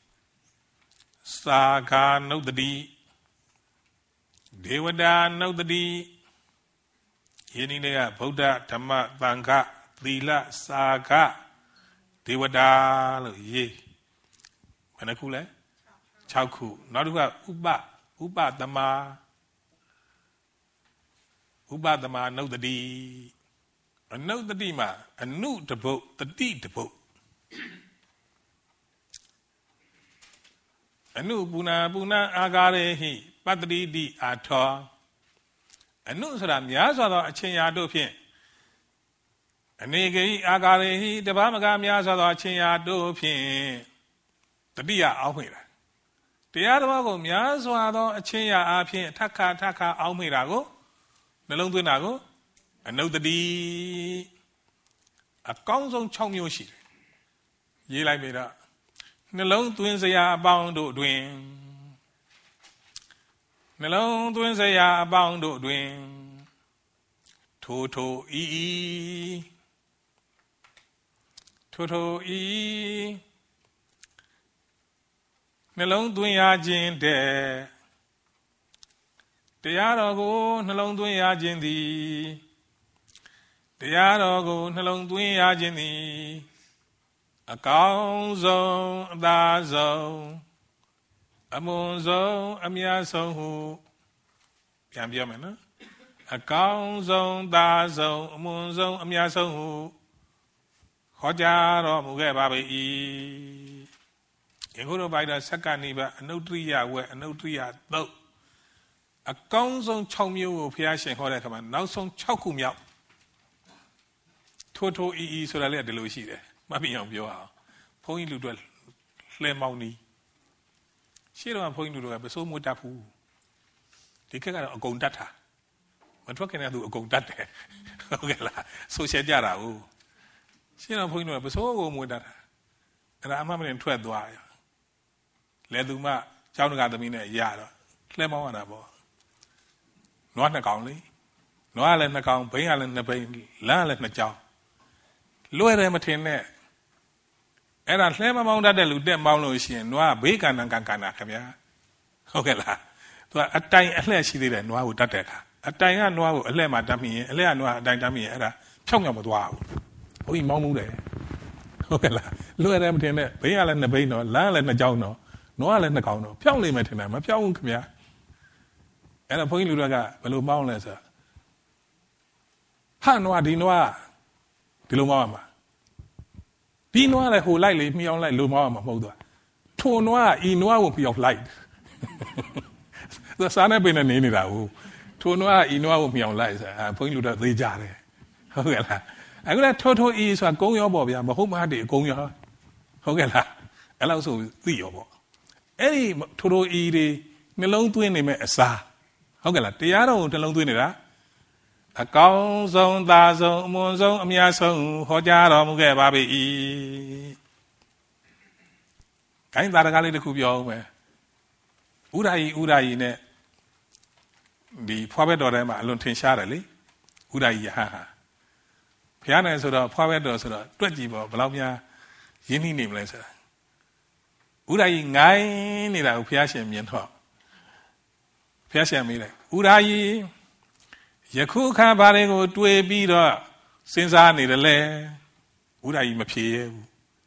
A: စာဃာအနုတ္တိဒေဝတာအနုတ္တိယနေ့ကဗုဒ္ဓဓမ္မသံဃာသီလစာဃဒေဝတာလို့ရေးဘယ်နှခုလဲ6ခုနောက်တစ်ခုကဥပသမအနုတ္တိအနုတ္တိမှာအနုတပုတ်တတိတပုတ်အနုပုဏ္ဏအာဂါရေဟိပတ္တိတိအာထောအနုဆိုတာများစွာသောအချင်းရာတို့ဖြင့်အနေဂိအာဂါရေဟိတပါးမကများစွာသောအချင်းရာတို့ဖြင့်တတိယအောက်မေ့တာတရားတော်ကိုများစွာသောအချင်းရာအဖြစ်ထပ်ခါအောက်မေ့တာကိုနှလုံးသွင်းတာကိုအနုတ္တိအကောင်းဆုံး6မျိုးရှိတယ်ရေးလိုက်ပြီတော့နှလုံးသွင်းစရာအပေါင်းတို့တွင်နှလုံးသွင်းစရာအပေါင်းတို့တွင်ထိုဤနှလုံးသွင်းရခြင်းတဲ့တရားတော်ကိုနှလုံးသွင်းရခြင်းသည်တရားတော်ကိုနှလုံးသွင်းရခြင်းသည်အကောင်းဆုံးအသာဆုံးအမွန်ဆုံးအမြတ်ဆုံးဟုပြန်ပြောမယ်နော်အကောင်းဆုံးသာဆုံးအမွန်ဆုံးအမြတ်ဆုံးဟုဟောကြားတော်မူခဲ့ပါ၏ယခုတော့ဘိုက်တော့ဆက်ကနိဗ္ဗာန်အနုတ္တိယဝဲအနုတ္တိယသုတ်အကောင်းဆုံး6မျိုးကိုဘုရားရှင်ဟောတဲ့အခါမှာနောက်ဆုံး6ခုမြောက်ထိုဤဆိုတာလည်းဒီလိုရှိတယ်မှတ်ပြီးအောင်ပြောအောင်ဘုန်းကြီးလူတွေလှဲမောင်းနီးရှေ့တော့ဘုန်းကြီးလူတွေကပစိုးမွတ်တတ်ဘူးဒီခက်ကတော့အကုန်တတ်တာမထွက်ခင်ကသူအကုန်တတ်တယ်ဟုတ်ကဲ့လားဆိုရှယ်ကြတာဟုတ်ရှေ့တော့ဘုန်းကြီးတို့ကပစိုးကိုမွတ်တတ်တာအဲ့ဒါအမှမနဲ့ထွက်သွားရောလဲသူမကျောင်းတကာသမီးနဲ့ရတော့လှဲမောင်းရတာပေါ့နွား2ကောင်လေနွားလည်း2ကောင်ဘိန်းကလည်း2ဘိန်းလမ်းလည်း2ကြောင်းလွယ်တယ်မထင်နဲ့အဲ့ဒါလှဲမမောင်းတတ်တဲ့လူတက်မောင်းလို့ရှိရင်နွားဘေးကန်ကန်ခင်ဗျာဟုတ်ကဲ့လားသူကအတိုင်အလှဲ့ရှိသေးတယ်နွားကိုတတ်တဲ့အခါအတိုင်ကနွားကိုအလှဲ့မှာတတ်မိရင်အလှဲ့ကနွားအတိုင်တတ်မိရင်အဲ့ဒါဖြောင်းမြောက်မသွားဘူးဘုန်းကြီးမောင်းမှုတယ်ဟုတ်ကဲ့လားလွယ်တယ်မထင်နဲ့ဘေးကလည်း2ဘိန်းတော့လမ်းလည်း2ကြောင်းတော့နွားလည်း2ကောင်တော့ဖြောင်းလိမ့်မယ်ထင်တယ်မဖြောင်းဘူးခင်ဗျာအဲ့တော့ဘုန်းကြီးလူတွေကဘယ်လိုမောင်းလဲဆိုဟာနွားဒီနွားဒီလိုမောင်းရမှာဒီနွားလည်းဟိုလိုက်လေမြောင်းလိုက်လိုမောင်းရမှာမဟုတ်တော့ထိုနွားဤနွားကိုမြောင်းလိုက်သူစားနေပင်နေနေတာဟုတ်ထိုနွားဤနွားကိုမြောင်းလိုက်ဆိုတာဘုန်းကြီးလူတွေသေးကြတယ်ဟုတ်ကဲ့လားအခုလည်းထိုဤဆိုတာကုန်းရောပေါ့ဗျာမဟုတ်မဟုတ်တယ်ကုန်းရောဟုတ်ကဲ့လားအဲ့လောက်ဆိုသိရောပေါ့အဲ့ဒီထိုဤတွေနှလုံးသွင်းနေမဲ့အစားဟုတ်ကဲ့လားတရားတော်ကိုနှလုံးသွင်းနေတာအကောင်းဆုံးသာဆုံးအမွန်ဆုံးအမြတ်ဆုံးဟောကြားတော်မူခဲ့ပါ၏။ခိုင်းတာတကားလေးတစ်ခုပြောအောင်မယ်။ဥရာယီနဲ့ဒီဖွားဘက်တော်ထဲမှာအလွန်ထင်ရှားတယ်လေ။ဥရာယီဟာဘုရားနဲ့ဆိုတော့ဖွားဘက်တော်ဆိုတော့တွက်ကြည့်ပေါ့ဘယ်လောက်များရင်းနှီးနေမလဲဆိုတာ။ဥရာယီငိုင်းနေတာကိုဘုရားရှင်မြင်တော့ဘုရားရှင်မေးတယ်ဥရာယီယခုအခါဘာတွေကိုတွေးပြီးတော့စဉ်းစားနေတယ်လဲဥရာယီမဖြေရဘူး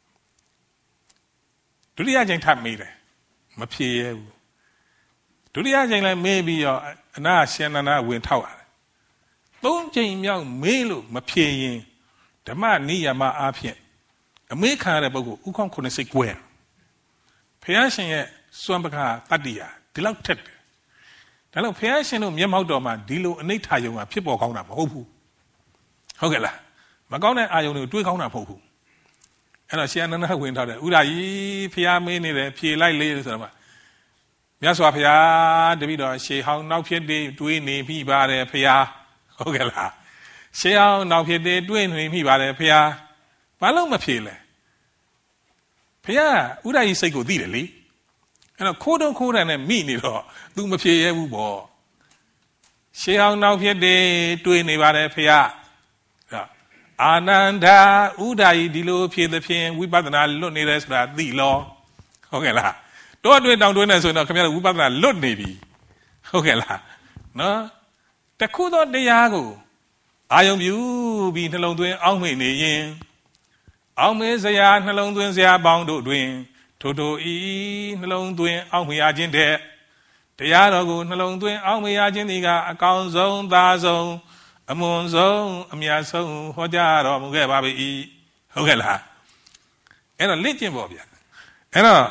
A: ဒုတိယချိန်ထပ်မေးတယ်မဖြေရဘူးဒုတိယချိန်လည်းမေးပြီးတော့အနာရှင်နန္ဒဝင်ထောက်ရတယ်3ချိန်မြောက်မေးလို့မဖြေရင်ဓမ္မနိယမအားဖြင့်အမေးခံရတဲ့ပုဂ္ဂိုလ်ဥခေါင်း9စိတ်ကွဲဘုရားရှင်ရဲ့စွမ်းပကားတတ္တိယဒီလောက်ထက်တယ်ဒါလို့ဘုရားရှင်တို့မျက်မှောက်တော်မှာဒီလိုအနိဋ္ဌာယုံကဖြစ်ပေါ်ကောင်းတာမဟုတ်ဘူးဟုတ်ကဲ့လားမကောင်းတဲ့အာယုံတွေကိုတွေးကောင်းတာမဟုတ်ဘူးအဲ့တော့ရှင်အနန္ဒဝင်ထားတယ်ဥရာယီဘုရားမင်းနေတယ်ဖြေလိုက်လေဆိုတော့မြတ်စွာဘုရားတပည့်တော်ရှေဟောင်းနောက်ဖြစ်တွေးနေပြီပါတယ်ဘုရားဟုတ်ကဲ့လားရှေးအောင်နောက်ဖြစ်တဲ့တွေ့နေမိပါတယ်ဖះဘာလို့မဖြေလဲဖះဥဒ္ဒရာစိတ်ကိုသိတယ်လေအဲ့တော့ခိုးတော့ခိုးတယ်နဲ့မိနေတော့ तू မဖြေရဘူးပေါ့ရှေးအောင်နောက်ဖြစ်တဲ့တွေ့နေပါတယ်ဖះအာနန္ဒာဥဒ္ဒရာဒီလိုဖြေသဖြင့်ဝိပဿနာလွတ်နေတယ်ဆိုတာသိလောဟုတ်ကဲ့လားတော့အတွင်းတောင်တွင်းနေဆိုတော့ခင်ဗျားတို့ဝိပဿနာလွတ်နေပြီဟုတ်ကဲ့လားနော်တခုသောတရားကိုအာယုံပြုပြီးနှလုံးသွင်းအောက်မေ့နေရင်အောက်မေ့စရာနှလုံးသွင်းစရာပေါင်းတို့တွင်ထိုဤနှလုံးသွင်းအောက်မေ့ရခြင်းတဲ့တရားတော်ကိုနှလုံးသွင်းအောက်မေ့ရခြင်းဒီကအကောင်းဆုံးသာဆုံးအမွန်ဆုံးအမြတ်ဆုံးဟောကြားတော်မူခဲ့ပါပြီဟုတ်ကဲ့လားအဲ့တော့လက်ကျင့်ပေါ့ဗျာအဲ့တော့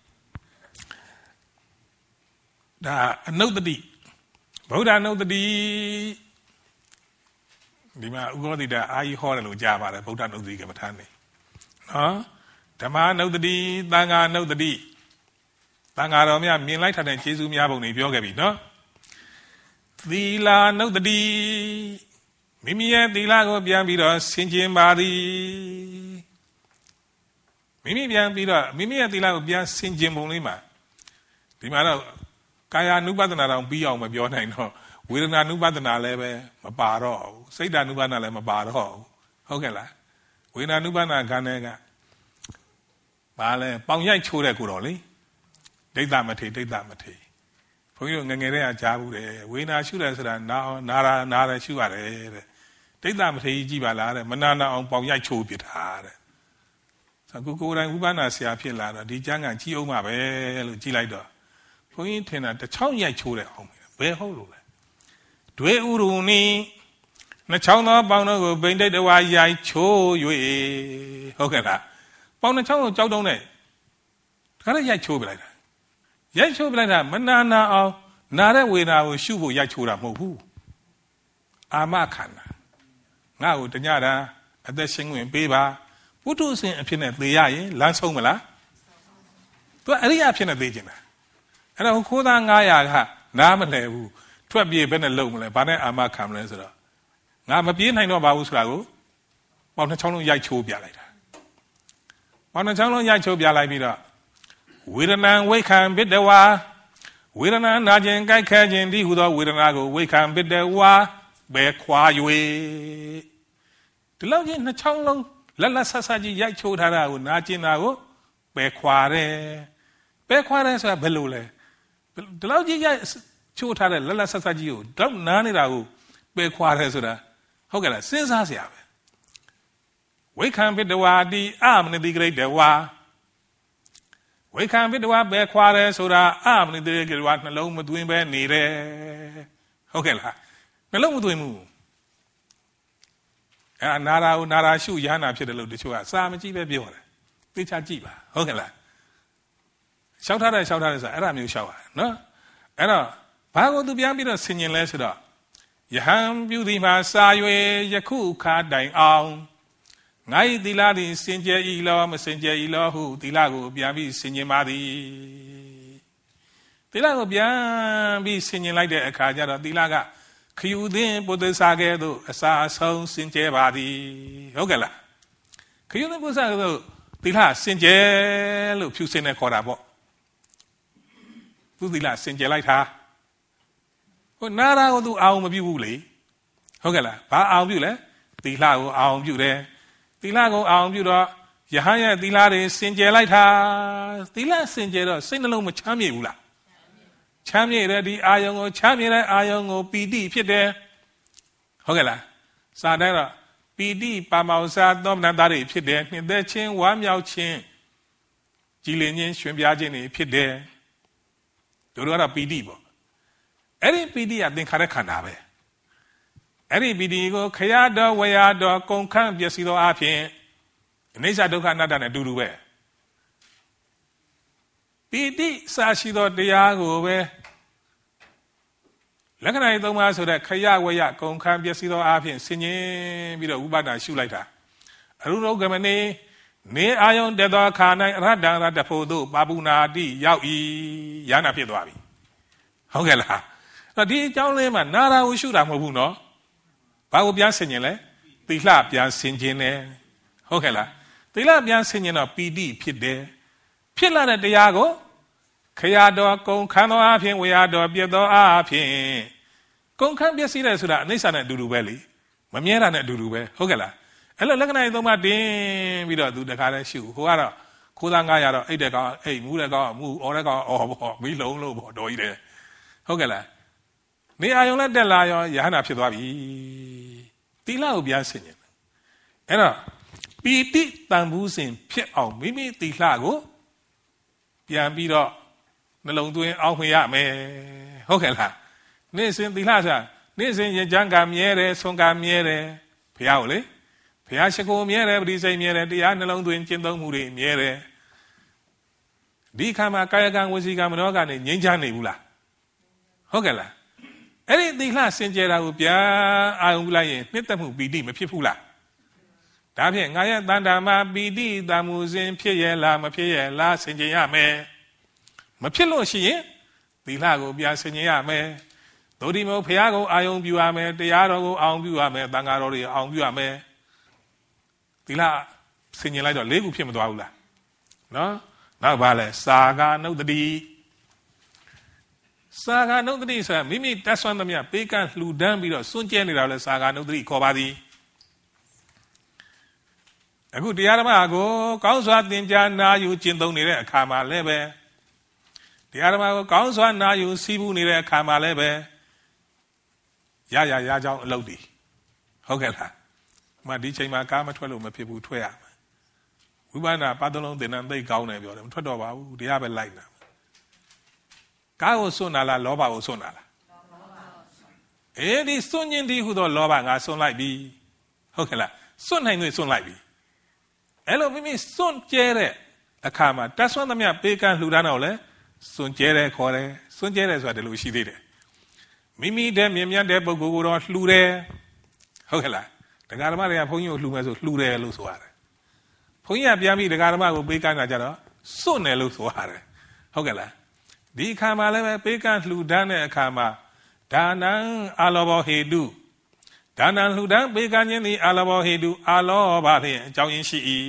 A: ဒါအနုတ္တိဗုဒ္ဓအနုတ္တိဒီမှာဥက္ကဋ္ဌအာကြီးဟောတယ်လို့ကြားပါတယ်ဗုဒ္ဓအနုတ္တိကမ္မထာနေနော်ဓမ္မအနုတ္တိသံဃာအနုတ္တိသံဃာတော်များမြင်လိုက်တဲ့ကျေးဇူးများပုံတွေပြောခဲ့ပြီနော်သီလအနုတ္တိမိမိရဲ့သီလကိုပြန်ပြီးတော့ဆင်ခြင်ပါသည်မိမိပြန်ပြီးတော့မိမိရဲ့သီလကိုပြန်ဆင်ခြင်ပုံလေးမှာဒီမှာတော့ကာယ ानु ပဒနာတော့ပြီးအောင်မပြောနိုင်တော့ဝေဒနာ ानु ပဒနာလည်းပဲမပါတော့ဘူးစိတ်ဓာ ानु ပဒနာလည်းမပါတော့ဘူးဟုတ်ကဲ့လားဝေဒနာ ानु ပဒနာခန္ဓာကဘာလဲပေါင်ရိုက်ချိုးတဲ့ကိုတော့လေဒိဋ္ဌမထေဘုန်းကြီးတို့ငငယ်တည်းကကြားဘူးတယ်ဝေဒနာရှုတယ်ဆိုတာနာရရှုရတယ်တဲ့ဒိဋ္ဌမထေကြီးကြည့်ပါလားတဲ့မနာနာအောင်ပေါင်ရိုက်ချိုးပြတာတဲ့ဆိုကိုယ်တိုင်ဥပနာဆရာဖြစ်လာတော့ဒီကျမ်းဂန်ကြီးအောင်ပါပဲလို့ကြည့်လိုက်တော့ဘုန်းကြီးထင်တာတစ်ချောင်းရိုက်ချိုးတဲ့အောင်ဘယ်ဟုတ်လို့လဲဒွေဥရုနီနှစ်ချောင်းသောပေါင်တို့ကိုဗိန္ဒိတဝါရိုက်ချိုး၍ဟုတ်ကဲ့လားပေါင်နှစ်ချောင်းကိုကြောက်တုံးနဲ့ဒါလည်းရိုက်ချိုးပြလိုက်တာရိုက်ချိုးပြလိုက်တာမနာနာအောင်နာတဲ့ဝေဒနာကိုရှုဖို့ရိုက်ချိုးတာမဟုတ်ဘူးအာမခန္ဓာငါ့ကိုတညတာအသက်ရှင်ဝင်ပေးပါပုထုဇဉ်အဖြစ်နဲ့သေရရင်လမ်းဆုံးမလားသူအရိယာအဖြစ်နဲ့သေကျင်တာအဲ့တော့ခိုးသား900ကနားမလဲဘူးထွက်ပြေးဘယ်နဲ့လုံမလဲဘာနဲ့အာမခံမလဲဆိုတော့ငါမပြေးနိုင်တော့ပါဘူးဆိုတာကိုပေါင်နှစ်ချောင်းလုံးရိုက်ချိုးပြလိုက်တာပေါင်နှစ်ချောင်းလုံးရိုက်ချိုးပြလိုက်ပြီးတော့ဝေဒနာဝိခံဘိတဝါဝေဒနာနာခြင်းကြိုက်ခဲခြင်းဒီဟုသောဝေဒနာကိုဝိခံဘိတဝါပဲခွာ၍ဒီလောက်ကြီးနှစ်ချောင်းလုံးလက်လက်ဆက်ဆက်ကြီးရိုက်ချိုးထားတာကိုနာကျင်တာကိုပဲခွာတယ်ဆိုတာဘယ်လိုလဲဒီလောက်ကြီးရိုက်ချိုးထားတဲ့လက်လက်ဆက်ဆက်ကြီးကိုတော့နားနေတာကိုပဲခွာတယ်ဆိုတာဟုတ်ကဲ့လားစဉ်းစားစရာပဲဝိခံဘိတဝါတိအမနတိဂရိတဝါဝိခံဘိတဝါပဲခွာတယ်ဆိုတာအမနတိဂရိတဝါနှလုံးမသွင်းပဲနေတယ်ဟုတ်ကဲ့လားနှလုံးမသွင်းဘူးအဲ့နာရာကိုနာရာရှုရဟနာဖြစ်တယ်လို့တချို့ကစာမကြည့်ပဲပြောတယ်သိချကြည့်ပါဟုတ်ကဲ့လားရှောက်ထားတယ်ဆိုအဲ့ဒါမျိုးရှောက်ရတယ်နော်အဲ့တော့ဘာကိုသူပြန်ပြီးတော့ဆင်ញင်လဲဆိုတော့ယဟန်ပြုသည်မှာစာရွေယခုခါတိုင်အောင်ငါ၏သီလသည်စင်ကြယ်၏လောမစင်ကြယ်၏လောဟုသီလကိုပြန်ပြီးဆင်ញင်ပါသည်သီလကိုပြန်ပြီးဆင်ញင်လိုက်တဲ့အခါကျတော့သီလကခယူသင်ပုသစာကဲ့သို့အစာအဆုံးစင်ကြယ်ပါသည်ဟုတ်ကဲ့လားခယူသင်ပုသစာကဲ့သို့သီလစင်ကြယ်လို့ဖြူစင်နေခေါ်တာပေါ့သူသီလစင်ကြယ်လိုက်တာဟိုနာရာကိုသူအောင်မပြုဘူးလေဟုတ်ကဲ့လားဘာအောင်ပြုလဲသီလကိုအောင်ပြုတယ်သီလကိုအောင်ပြုတော့ယဟန်ရဲ့သီလတွေစင်ကြယ်လိုက်တာသီလစင်ကြယ်တော့စိတ်နှလုံးမချမ်းမြေဘူးလားချမ်းမြေတဲ့ဒီအာယုံကိုချမ်းမြေတဲ့အာယုံကိုပီတိဖြစ်တယ်ဟုတ်ကဲ့လားစာတိုင်းတော့ပီတိပါမောဇာသောမနတာတွေဖြစ်တယ်နှစ်သက်ခြင်းဝမ်းမြောက်ခြင်းကြည်လင်ခြင်းရှင်ပြားခြင်းတွေဖြစ်တယ်တို့ကတော့ပီတိပေါ့အဲ့ဒီပီတိကသင်္ခါရခန္ဓာပဲအဲ့ဒီပီတိကိုခရတော်ဝေယတော်ကုန်ခန့်ပျက်စီးသောအဖြစ်အနိစ္စဒုက္ခအနတ္တနဲ့အတူတူပဲပီတိစာရှိသောတရားကိုပဲလက္ခဏာ၃ပါးဆိုတဲ့ခရဝေယကုန်ခန့်ပျက်စီးသောအဖြစ်ဆင်ញင်ပြီးတော့ဥပဒါရှုလိုက်တာအရုဏဂမနေနေအာယုံတသောခါ၌အရဟတံရတဖို့သို့ပါပုနာတိရောက်၏ရဟနာဖြစ်သွားပြီဟုတ်ကဲ့လားဒီအကြောင်းလေးမှာနာရာကိုရှုတာမဟုတ်ဘူးနော်ဘာကိုပြန်ဆင်ញင်လဲသီလပြန်ဆင်ခြင်းနဲ့ဟုတ်ကဲ့လားသီလပြန်ဆင်ញင်တော့ပီတိဖြစ်တယ်ဖြစ်လာတဲ့တရားကိုခရတော်ကုန်ခန်းတော်အဖြစ်ဝေယတော်ပြတ်တော်အဖြစ်ကုန်ခန်းပျက်စီးတယ်ဆိုတာအနိစ္စနဲ့အတူတူပဲလေမမြဲတာနဲ့အတူတူပဲဟုတ်ကဲ့လားအဲ့လိုလက္ခဏာသုံးပါးတင်ပြီးတော့သူတခါတည်းရှုဟိုကတော့ခိုးသား900တော့အိတ်တဲ့ကောင်အိတ်မူးတဲ့ကောင်မူးအော်တဲ့ကောင်အော်ပေါ့မီးလုံးလို့ပေါ့တော်ကြီးတယ်ဟုတ်ကဲ့လားနေအာယုံလက်တက်လာရောယဟနာဖြစ်သွားပြီသီလကိုပြန်ဆင်ញင်အဲ့တော့ပီတိတန်ဘူးစဉ်ဖြစ်အောင်မိမိသီလကိုပြန်ပြီးတော့နှလုံးသွင်းအောင်ဝင်ရမယ်ဟုတ်ကဲ့လားနေ့စဉ်သီလဆိုတာနေ့စဉ်ရကြံကမြဲတယ်ဆုံးကမြဲတယ်ဘုရားကိုလေဘုရားရှိခိုးမြဲတယ်ပရိစိတ်မြဲတယ်တရားနှလုံးသွင်းကျင့်သုံးမှုတွေမြဲတယ်ဒီခါမှာကာယကံဝစီကံမနောကနေငြိမ်းချမ်းနေဘူးလားဟုတ်ကဲ့လားအဲ့ဒီသီလစင်ကြယ်တာကိုပြန်အာရုံပြုလိုက်ရင်နှစ်သက်မှုပီတိမဖြစ်ဘူးလားဒါဖြင့်ငါရဲ့တန်တာမှာပီတိတမှုစဉ်ဖြစ်ရဲ့လားမဖြစ်ရဲ့လားစင်ကြယ်ရမယ်မဖြစ်လို့ရှိရင်သီလကိုပြန်စင်ကြယ်ရမယ်ဒုတိယမို့ဘုရားကိုအာယုံပြုရမယ်တရားတော်ကိုအာယုံပြုရမယ်သံဃာတော်တွေအာယုံပြုရမယ်သီလစင်ကြယ်လိုက်တော့၄ခုဖြစ်မသွားဘူးလားနော်နောက်ပါလဲစာဂာနုတ္တိစာဂာနုတ္တိဆိုတာမိမိတတ်ဆွမ်းသမျှပေးကမ်းလှူဒန်းပြီးတော့စွန့်ကြဲနေတာလဲစာဂာနုတ္တိခေါ်ပါသည်အခုတရားဓမ္မကိုကောင်းစွာသင်ကြားနာယူကျင့်သုံးနေတဲ့အခါမှာလည်းပဲတရားဓမ္မကိုကောင်းစွာနာယူစီးပူးနေတဲ့အခါမှာလည်းပဲရကြောင်းအလုပ်တည်ဟုတ်ကဲ့လားဒီချိန်မှာကားမထွက်လို့မဖြစ်ဘူးထွက်ရမယ်ဝိပဿနာပတ်သုံးလုံးသင်္นานသိကောင်းတယ်ပြောတယ်မထွက်တော့ပါဘူးတရားပဲလိုက်တာကားကိုစွန့်လာလားလောဘကိုစွန့်လာလားဒီစွန့်ခြင်းဒီဟုသောလောဘငါစွန့်လိုက်ပြီဟုတ်ကဲ့လားစွန့်နိုင်လို့စွန့်လိုက်ပြီအဲ့လိုမိမိစွန့်ကျဲတဲ့အခါမှာတတ်ဆွမ်းသမျှပေးကမ်းလှူဒါန်းတော့လဲစွန့်ကျဲတယ်ခေါ်တယ်စွန့်ကျဲတယ်ဆိုတာဒီလိုရှိသေးတယ်မိမိတဲ့မြင်မြတ်တဲ့ပုဂ္ဂိုလ်ကိုတော့လှူတယ်ဟုတ်ကဲ့လားတရားဓမ္မတွေကဘုန်းကြီးကိုလှူမယ်ဆိုလှူတယ်လို့ဆိုရတယ်ဘုန်းကြီးကပြန်ပြီးတရားဓမ္မကိုပေးကမ်းတာကြတော့စွန့်တယ်လို့ဆိုရတယ်ဟုတ်ကဲ့လားဒီအခါမှာလည်းပဲပေးကမ်းလှူဒန်းတဲ့အခါမှာဒါနံအာလောဘောဟေတုဒါနံလှူဒန်းပေးကမ်းခြင်းသည်အာလောဘောဟေတုအာလောဘဖြင့်အကြောင်းရင်းရှိ၏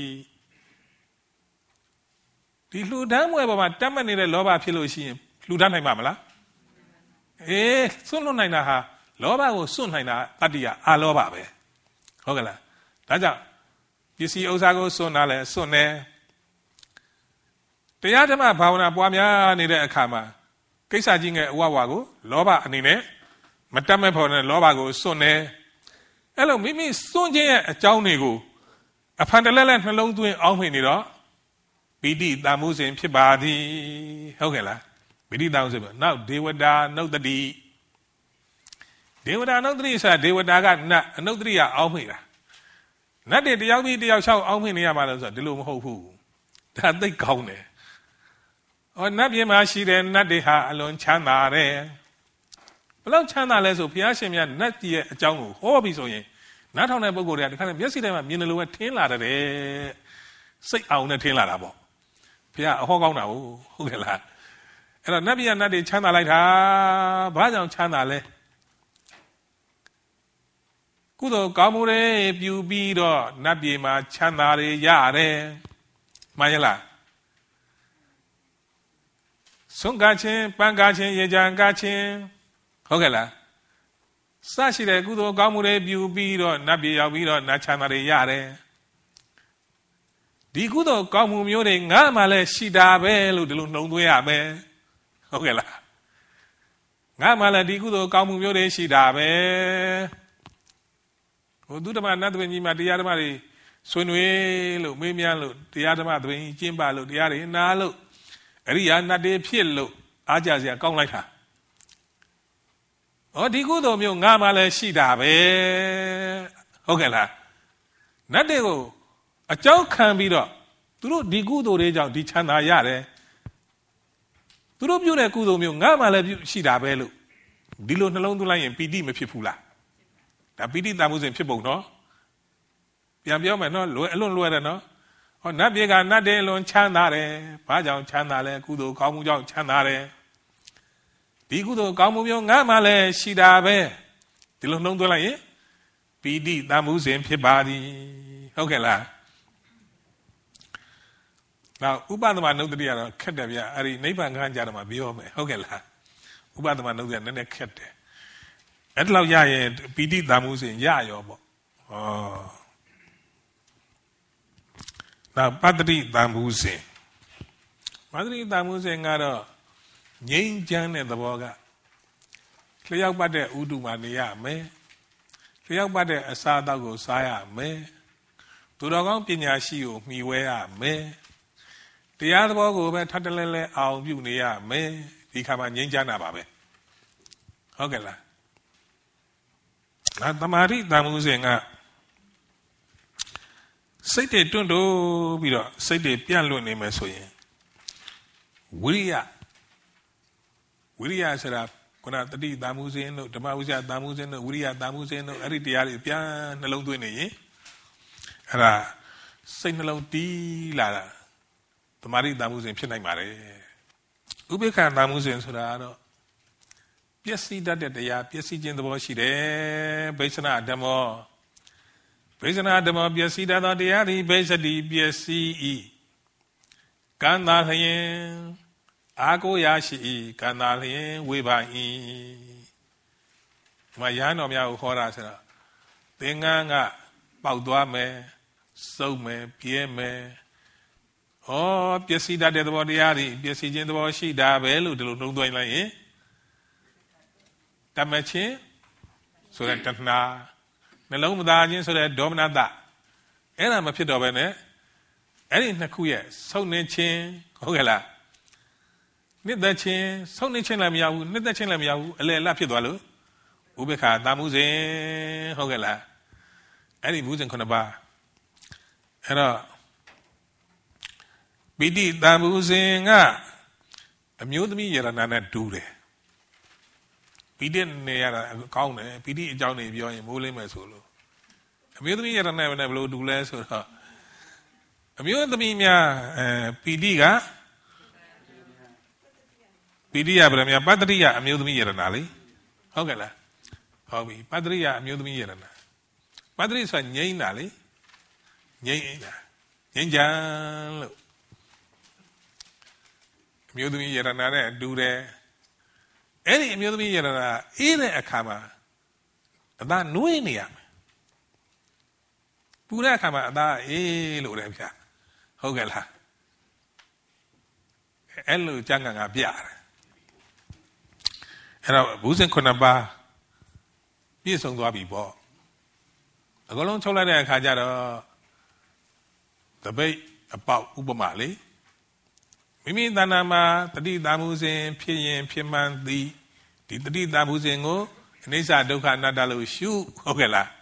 A: ဒီလှူဒန်းပွဲပေါ်မှာတတ်မှတ်နေတဲ့လောဘဖြစ်လို့ရှိရင်လှူဒန်းနိုင်မှာမလားစွန့်လွတ်နိုင်တာဟာလောဘကိုစွန့်နိုင်တာတတ္တိယအာလောဘပဲဟုတ်ကဲ့လားဒါကြောင့်ပစ္စည်းဥစ္စာကိုစွန့်တာလဲစွန့်တယ်တရားဓမ္မဘာဝနာပွားများနေတဲ့အခါမှာကိစ္စကြီးငယ်အဝဝကိုလောဘအနေနဲ့မတတ်မဲ့ဖို့နဲ့လောဘကိုစွန့်တယ်အဲ့လိုမိမိစွန့်ခြင်းရဲ့အကြောင်းတွေကိုအဖန်တလဲလဲနှလုံးသွင်းအောင်းမိနေတော့ပီတိတမှုစဉ်ဖြစ်ပါသည်ဟုတ်ကဲ့လားပီတိတမှုစဉ်နောက်ဒေဝတာနုတ္တိဒေဝတာနုတ္တိဆိုတာဒေဝတာကနတ်အနုတ္တိကအောင်းမိတာနတ်တွေတယောက်ပြီးတယောက်လျှောက်အောင်းမိနေရမှာလို့ဆိုတော့ဒီလိုမဟုတ်ဘူးဒါသိကောင်းတယ်နတ်ပြည်မှာရှိတဲ့နတ်တွေဟာအလွန်ချမ်းသာတယ်ဘလို့ချမ်းသာလဲဆိုဘုရားရှင်မြတ်နတ်ကြီးရဲ့အကြောင်းကိုဟောပြီးဆိုရင်နားထောင်တဲ့ပုဂ္ဂိုလ်တွေကဒီခါနဲ့မျက်စိထဲမှာမြင်တယ်လို့ပဲထင်လာတယ်စိတ်အောင်နဲ့ထင်လာတာပေါ့ဘုရားအဟောကောင်းတာဟုတ်ကဲ့လားအဲ့တော့နတ်ပြည်ကနတ်တွေချမ်းသာလိုက်တာဘာကြောင့်ချမ်းသာလဲကုသိုလ်ကောင်းမှုတွေပြုပြီးတော့နတ်ပြည်မှာချမ်းသာတွေရတယ်မှန်ရလားဆွမ်းကားခြင်းပန်းကားခြင်းရေကြံကားခြင်းဟုတ်ကဲ့လားစရှိတဲ့ကုသိုလ်ကောင်းမှုတွေပြုပြီးတော့နတ်ပြည်ရောက်ပြီးတော့နတ်ချမ်းသာတွေရတယ်ဒီကုသိုလ်ကောင်းမှုမျိုးတွေငါမှလည်းရှိတာပဲလို့ဒီလိုနှုံသွင်းရမယ်ဟုတ်ကဲ့လားငါမှလည်းဒီကုသိုလ်ကောင်းမှုမျိုးတွေရှိတာပဲသူဓမ္မနတ်သမီးကြီးမှာတရားဓမ္မတွေဆွေးနွေးလို့မေးမြန်းလို့တရားဓမ္မသမီးကျင့်ပါလို့တရားတွေနားလို့အရိယာနတ်တွေဖြစ်လို့အားကြစရာကောင်းလိုက်တာဒီကုသိုလ်မျိုးငါမှလည်းရှိတာပဲဟုတ်ကဲ့လားနတ်တွေကိုအကြောင်းခံပြီးတော့သူတို့ဒီကုသိုလ်တွေကြောင့်ဒီချမ်းသာရတယ်သူတို့ပြုတဲ့ကုသိုလ်မျိုးငါမှလည်းရှိတာပဲလို့ဒီလိုနှလုံးသွင်းလိုက်ရင်ပီတိမဖြစ်ဘူးလားဒါပီတိတမှုစဉ်ဖြစ်ပုံနော်ပြန်ပြောမယ်နော်အလွန်လွယ်တယ်နော်နတ်ပြည်ကနတ်တွေအလွန်ချမ်းသာတယ်ဘာကြောင့်ချမ်းသာလဲကုသိုလ်ကောင်းမှုကြောင့်ချမ်းသာတယ်ဒီကုသိုလ်ကောင်းမှုမျိုးငါမှလည်းရှိတာပဲဒီလိုနှုံးသွင်းလိုက်ရင်ပီတိတမှုစဉ်ဖြစ်ပါသည်ဟုတ်ကဲ့လားနောက်ဥပဒမနုဒ္ဒတိကတော့ခက်တယ်ဗျအဲ့ဒီနိဗ္ဗာန်ခန်းကြတော့မှပြောမယ်ဟုတ်ကဲ့လားဥပဒမနုဒ္ဒတိကနည်းနည်းခက်တယ်အဲ့ဒါလောက်ရရင်ပီတိတမှုစဉ်ရရောပေါ့နောက်ပတ္တိတမှုစဉ်ပတ္တိတမှုစဉ်ကတော့ငြိမ်းချမ်းတဲ့သဘောကလျှောက်ပတ်တဲ့ဥဒုမှာနေရမယ်လျှောက်ပတ်တဲ့အစာအသောက်ကိုစားရမယ်သူတော်ကောင်းပညာရှိကိုမှီဝဲရမယ်တရားသဘောကိုပဲထပ်တလဲလဲအောင်ပြုနေရမယ်ဒီခါမှာငြိမ်းချမ်းတာပါပဲဟုတ်ကဲ့လားသမာဓိတမှုစဉ်ကစိတ်တွေတွန့်တိုးပြီးတော့စိတ်တွေပြန့်လွင့်နေမယ်ဆိုရင်ဝိရိယဆိုတာခုနတတိတမှုစဉ်တို့ဓမ္မဝိဇ္ဇာတမှုစဉ်တို့ဝိရိယတမှုစဉ်တို့အဲ့ဒီတရားတွေပြန်နှလုံးသွင်းနေရင်အဲ့ဒါစိတ်နှလုံးတီးလာတာသမာဓိတမှုစဉ်ဖြစ်နိုင်ပါတယ်ဥပေက္ခတမှုစဉ်ဆိုတာကတော့ပျက်စီးတတ်တဲ့တရားပျက်စီးခြင်းသဘောရှိတယ်ဘိဿနာဓမ္မောပျက်စီးတတ်သောတရားသည်ဘိသတိပျက်စီး၏ကံသာလျင်အာကိုရရှိ၏ကံသာလျင်ဝေပါ၏ဒီမှာရဟန်းတော်များကိုခေါ်တာဆိုတော့သင်္ကန်းကပေါက်သွားမယ်စုပ်မယ်ပြဲမယ်ပျက်စီးတတ်တဲ့သဘောတရားသည်ပျက်စီးခြင်းသဘောရှိတာပဲလို့ဒီလိုနှုံးသွင်းလိုက်ရင်တမချင်းဆိုတဲ့တဏှာနှလုံးမသားခြင်းဆိုတဲ့ဒေါမနတအဲ့ဒါမဖြစ်တော့ပဲနဲ့အဲ့ဒီနှစ်ခုရဲ့ဆုံနေခြင်းဟုတ်ကဲ့လားနှစ်သက်ခြင်းဆုံနေခြင်းလည်းမရဘူးနှစ်သက်ခြင်းလည်းမရဘူးအလယ်အလတ်ဖြစ်သွားလို့ဥပေက္ခတာမှုစဉ်ဟုတ်ကဲ့လားအဲ့ဒီမှုစဉ်9ပါးအဲ့တော့ပိဋိတာမှုစဉ်ကအမျိုးသမီးယရဏနဲ့တူတယ်ပိဋိနေရတာကောင်းတယ်ပိဋိအကြောင်းတွေပြောရင်မိုးလိမ့်မယ်ဆိုလို့အမျိုးသမီးယရဏနဲ့ဘယ်လိုတူလဲဆိုတော့အမျိုးသမီးများပိဋိကဘယ်လိုများပတ္တိယအမျိုးသမီးယရဏလေဟုတ်ကဲ့လားဟုတ်ပြီပတ္တိယအမျိုးသမီးယရဏပတ္တိဆိုတာငြိမ်းတာလေငြိမ်းတာငြိမ်းချမ်းလို့အမျိုးသမီးယရဏနဲ့တူတယ်အဲ့ဒီအမျိုးသမီးယရဏအေးတဲ့အခါမှာအသားနှွေးနေရမယ်ပူတဲ့အခါမှာအသားအေးလို့လည်းဗျာဟုတ်ကဲ့လားအဲ့လိုကျမ်းဂန်ကပြတယ်အဲ့တော့ဘုဇင်9ပါးပြည့်စုံသွားပြီပေါ့အကုန်လုံးချုပ်လိုက်တဲ့အခါကျတော့တပိတ်အပေါက်ဥပမာလေမိမိတဏ္ဍာမှာတတိတာမှုစဉ်ဖြစ်ရင်ဖြစ်မှန်သည်ဒီတတိတာမှုစဉ်ကိုအနိစ္စဒုက္ခအနတ္တလို့ရှုဟုတ်ကဲ့လား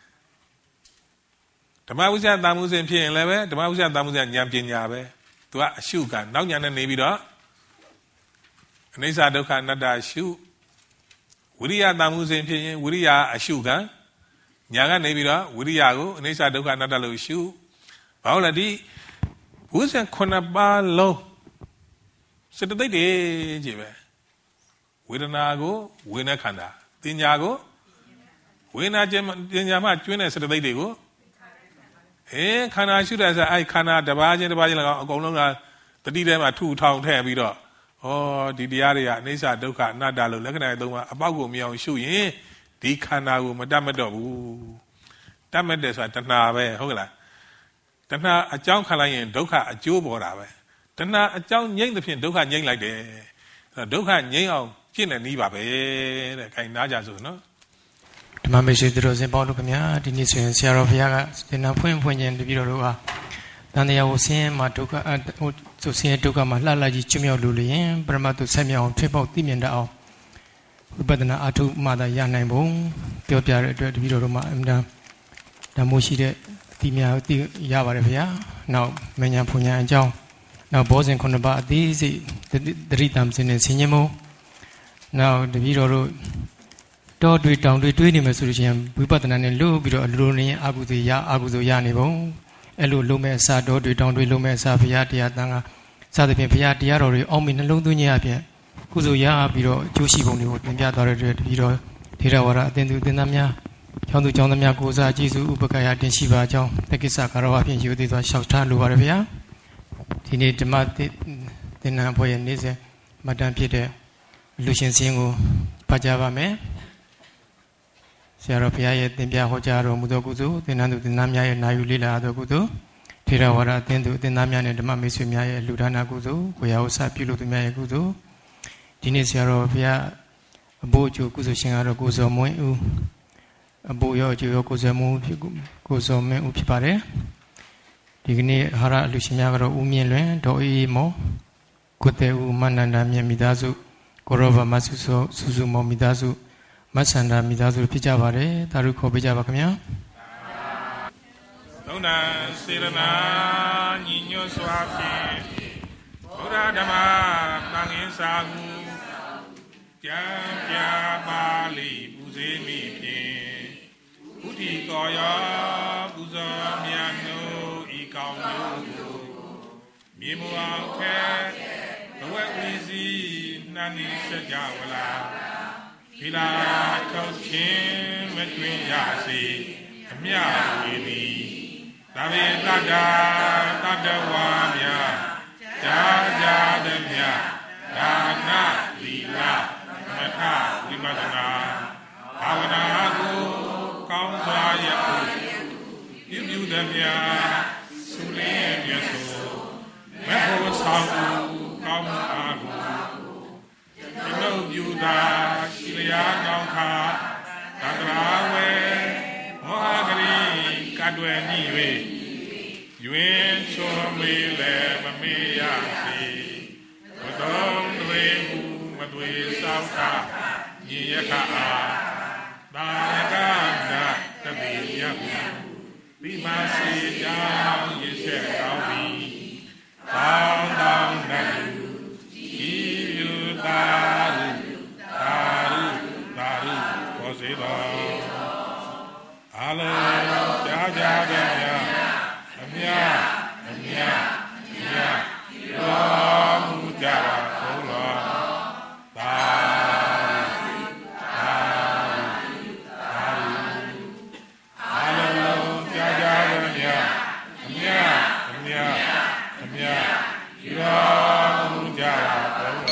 A: ဓမ္မဝိဇ္ဇာတာမှုစဉ်ဖြစ်ရင်လည်းပဲဓမ္မဝိဇ္ဇာတာမှုစဉ်ဉာဏ်ပညာပဲသူကအရှုကနောက်ဉာဏ်နဲ့နေပြီးတော့အနိစ္စဒုက္ခအနတ္တရှုဝိရိယတာမှုစဉ်ဖြစ်ရင်ဝိရိယအရှုကဉာဏ်ကနေပြီးတော့ဝိရိယကိုအနိစ္စဒုက္ခအနတ္တလို့ရှုဘာလို့လဲဒီဘုဇင်9ပါးလုံးစတသိက်တွေကြီးပဲဝေဒနာကိုဝေဒနာခန္ဓာတင်ညာကိုဝေဒနာခြင်းတင်ညာမှကျွင်းတဲ့စတသိက်တွေကိုခန္ဓာရှုတဲ့ဆိုအဲ့ခန္ဓာတစ်ပါးချင်းလည်းအကုန်လုံးကတတိထဲမှာထုထောင်ထည့်ပြီးတော့ဒီတရားတွေကအနိစ္စဒုက္ခအနတ္တလို့လက္ခဏာသုံးပါအပေါက်ကိုမြင်အောင်ရှုရင်ဒီခန္ဓာကိုမတတ်မတော့ဘူးတတ်မဲ့တယ်ဆိုတာတဏှာပဲဟုတ်ကဲ့လားတဏှာအကြောင်းခံလိုက်ရင်ဒုက္ခအကျိုးပေါ်တာပဲတဏှာအကြောင်းငြိမ့်သဖြင့်ဒုက္ခငြိမ့်လိုက်တယ်ဒုက္ခငြိမ့်အောင်ကျင့်တဲ့နည်းပါပဲတဲ့ခိုင်နာကြဆိုနော်
B: ဓမ္မမေရှိသူတော်စင်ပေါင်းတို့ခင်ဗျာဒီနေ့ဆိုရင်ဆရာတော်ဘုရားကသင်္နာဖွင့်ခြင်းတပည့်တော်တို့ကတန်တရားကိုဆင်းရဲမှာဒုက္ခဆိုဆင်းရဲဒုက္ခမှာလှလှကြီးကျွမြောက်လို့လျင်ပရမတ်သူဆက်မြောက်အောင်ထွေးပေါက်သိမြင်တတ်အောင်ဝိပဿနာအထုမှသာရနိုင်ပုံပြောပြတဲ့အတွက်တပည့်တော်တို့မှာအမှန်တန်ဓမ္မရှိတဲ့ဒီများသိရပါတယ်ဗျာနောက်မဉ္ဇဉ်ဖွညာအကြောင်းနောက်ဘောဇင်9ပါးအသေးစိတ်တတိတံစင်နဲ့ဆင်ញင်မှုနောက်တပည့်တော်တို့တောတွေတောင်တွေတွေးနေမယ်ဆိုလို့ရှိရင်ဝိပဿနာနဲ့လို့ပြီးတော့အလိုနေအာဟုဇေရနေပုံအဲ့လိုလုံးမဲ့အစာတောတွေတောင်တွေလုံးမဲ့အစာဘုရားတရားတန်ခါစသဖြင့်ဘုရားတရားတော်တွေအောက်မေနှလုံးသွင်းခြင်းအပြင်ကုသိုလ်ရပြီးတော့အကျိုးရှိပုံတွေကိုသင်ပြသွားတဲ့အတွက်တပည့်တော်ထေရဝါဒအသင်သူအသင်သားများကျောင်းသူကျောင်းသားများကိုစားကျေးဇူးဥပက္ခယတင်ရှိပါကြောင်းတက္ကိစ္စကာရဝဖြင့်ယူသည်စွာလျှောက်ထားလိုပါတယ်ဗျာဒီနေ့ဓမ္မသင်္นานအဖွဲ့ရဲ့နေ့စဉ်မှတ်တမ်းဖြစ်တဲ့လူရှင်စင်းကိုဖတ်ကြားပါမယ်ဆရာတော်ဘုရားရဲ့သင်ပြဟောကြားတော်မူသောကုသိုလ်သင်္นานသူသင်္นานများရဲ့နာယူလေ့လာသောကုသိုလ်ထေရဝါဒအသင်းသူအသင်းသားများနဲ့ဓမ္မမိတ်ဆွေများရဲ့လူဒါနာကုသိုလ်ကိုရာဥစပြုလို့သူများရဲ့ကုသိုလ်ဒီနေ့ဆရာတော်ဘုရားအဘိုးအကျိုးကုသိုလ်ရှင်ကတော့ကိုဇော်မွင်းဦးအဘိုးရောအကျိုးရောကိုဇော်မွင်းဖြစ်ကိုဇော်မင်းဦးဖြစ်ပါတယ်ဒီကနေ့ဟာရအလူရှင်များကတော့ဦးမြင့်လွင်ဒေါ်အေးမောကိုတဲဦးမနန္ဒာမြင့်မိသားစုကိုရောဘမဆုစုမောမိသားစုမဆန္ဒမိသားစုဖြစ်ကြပါတယ်ဒါတို့ခေါ်ပေးကြပါခင်ဗျာ
A: သုံးနာစေရနာညီညွတ်စွာဖြင့်ဘုရားဓမ္မသံဃာစာဟုကြံပြပါလိပူဇေမိဖြင့်ဘုဒ္ဓီကောယောပူဇော်မြတ်တို့ဤကောင်းတို့ကိုမြေမူအောင်ခဲဘဝဝီစီနှံ့ဤစကြဝဠာဖိလာထုတ်ခြင်းမတွင်ရစေအမြဝေသည်သဗ္ဗေတတ္တာတတ္တဝါများကြာကြာသည်များဒါနသီလမထဝိပဿနာဘာဝနာကိုကောင်းစွာရဖို့ပြုပြုသည်များသုလင်းမြတ်စွာမဖို့ဆောင်ကောင်းမှုအားကိုဒီလိုပြုတာရှိလျာကောင်းခါသတ္တရာဝေမောဟဂရိကတ်ွယ်နိ၍ယွင်ချောမေလေမမေ့ရစေဘုတော်တွေမူမတွေစောက်တာညီရခအားတာယကနာတတိယဟုမိမစေကြောင်းရစ်ဆက်ကောင်းပြီတောင်းတောင်းနဲ့ဤယူတာရုတာရုဘောစေတော်အလုံးကြားကြတဲ့အမြအမြတော်မူကြပါဘုရားသာအလုံးကြားကြတဲ့အမြတော်မူကြပါဘု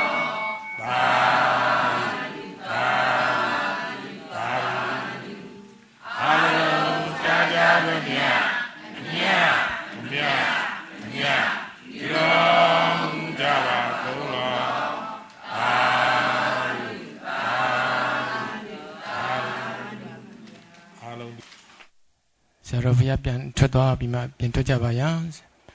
B: ဆရာတော်ဘုရားပြန်ထွက်သွားပြီးမှပြန်ထွက်ကြပါရန်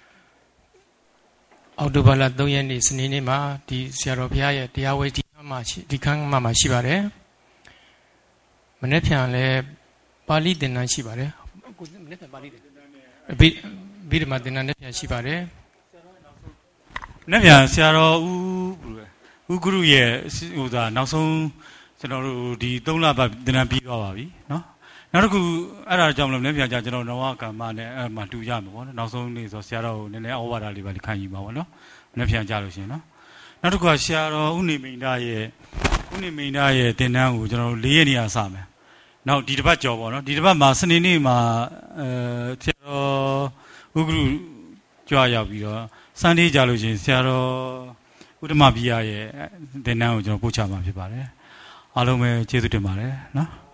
B: အောက်တိုဘာလ3ရက်နေ့စနေနေ့မှာဒီဆရာတော်ဘုရားရဲ့တရားဝဲဒီခန်းမှာရှိပါတယ်မနေ့ဖြန်လည်းပါဠိသင်တန်းရှိပါတယ်မနေ့ဖြန်ပါဠိသင်တန်းဗိဓမာသင်တန်းနေ့ဖြန်ရှိပါတယ်
C: မနေ့ဖြန်ဆရာတော်ဦးဂရုရဲ့နောက်ဆုံးကျွန်တော်တို့ဒီ3လပတ်သင်တန်းပြီးသွားပါပြီเนาะနောက်တစ်ခုအဲ့ဒါကြောင့်မလို့လည်းပြန်ကြကျွန်တော်နဝကမ္မနဲ့အဲ့မှာတူရမှာပေါ့နော်နောက်ဆုံးနေ့ဆိုဆရာတော်ကိုနည်းနည်းဩဝါဒလေးပါခံယူပါပေါ့နော်လည်းပြန်ကြလို့ရှင်နော်နောက်တစ်ခုကဆရာတော်ဥနေမိန်သားရဲ့သင်တန်းကိုကျွန်တော်4ရက်နေရာစမယ်နောက်ဒီတစ်ပတ်ကြော်ပေါ့နော်ဒီတစ်ပတ်မှာစနေနေ့မှာဆရာတော်ဥဂရုကြွရောက်ပြီးတော့စံလေးကြလို့ရှင်ဆရာတော်ဥဒ္ဓမပိယရဲ့သင်တန်းကိုကျွန်တော်ပို့ချမှာဖြစ်ပါတယ်အားလုံးပဲကျေးဇူးတင်ပါတယ်နော်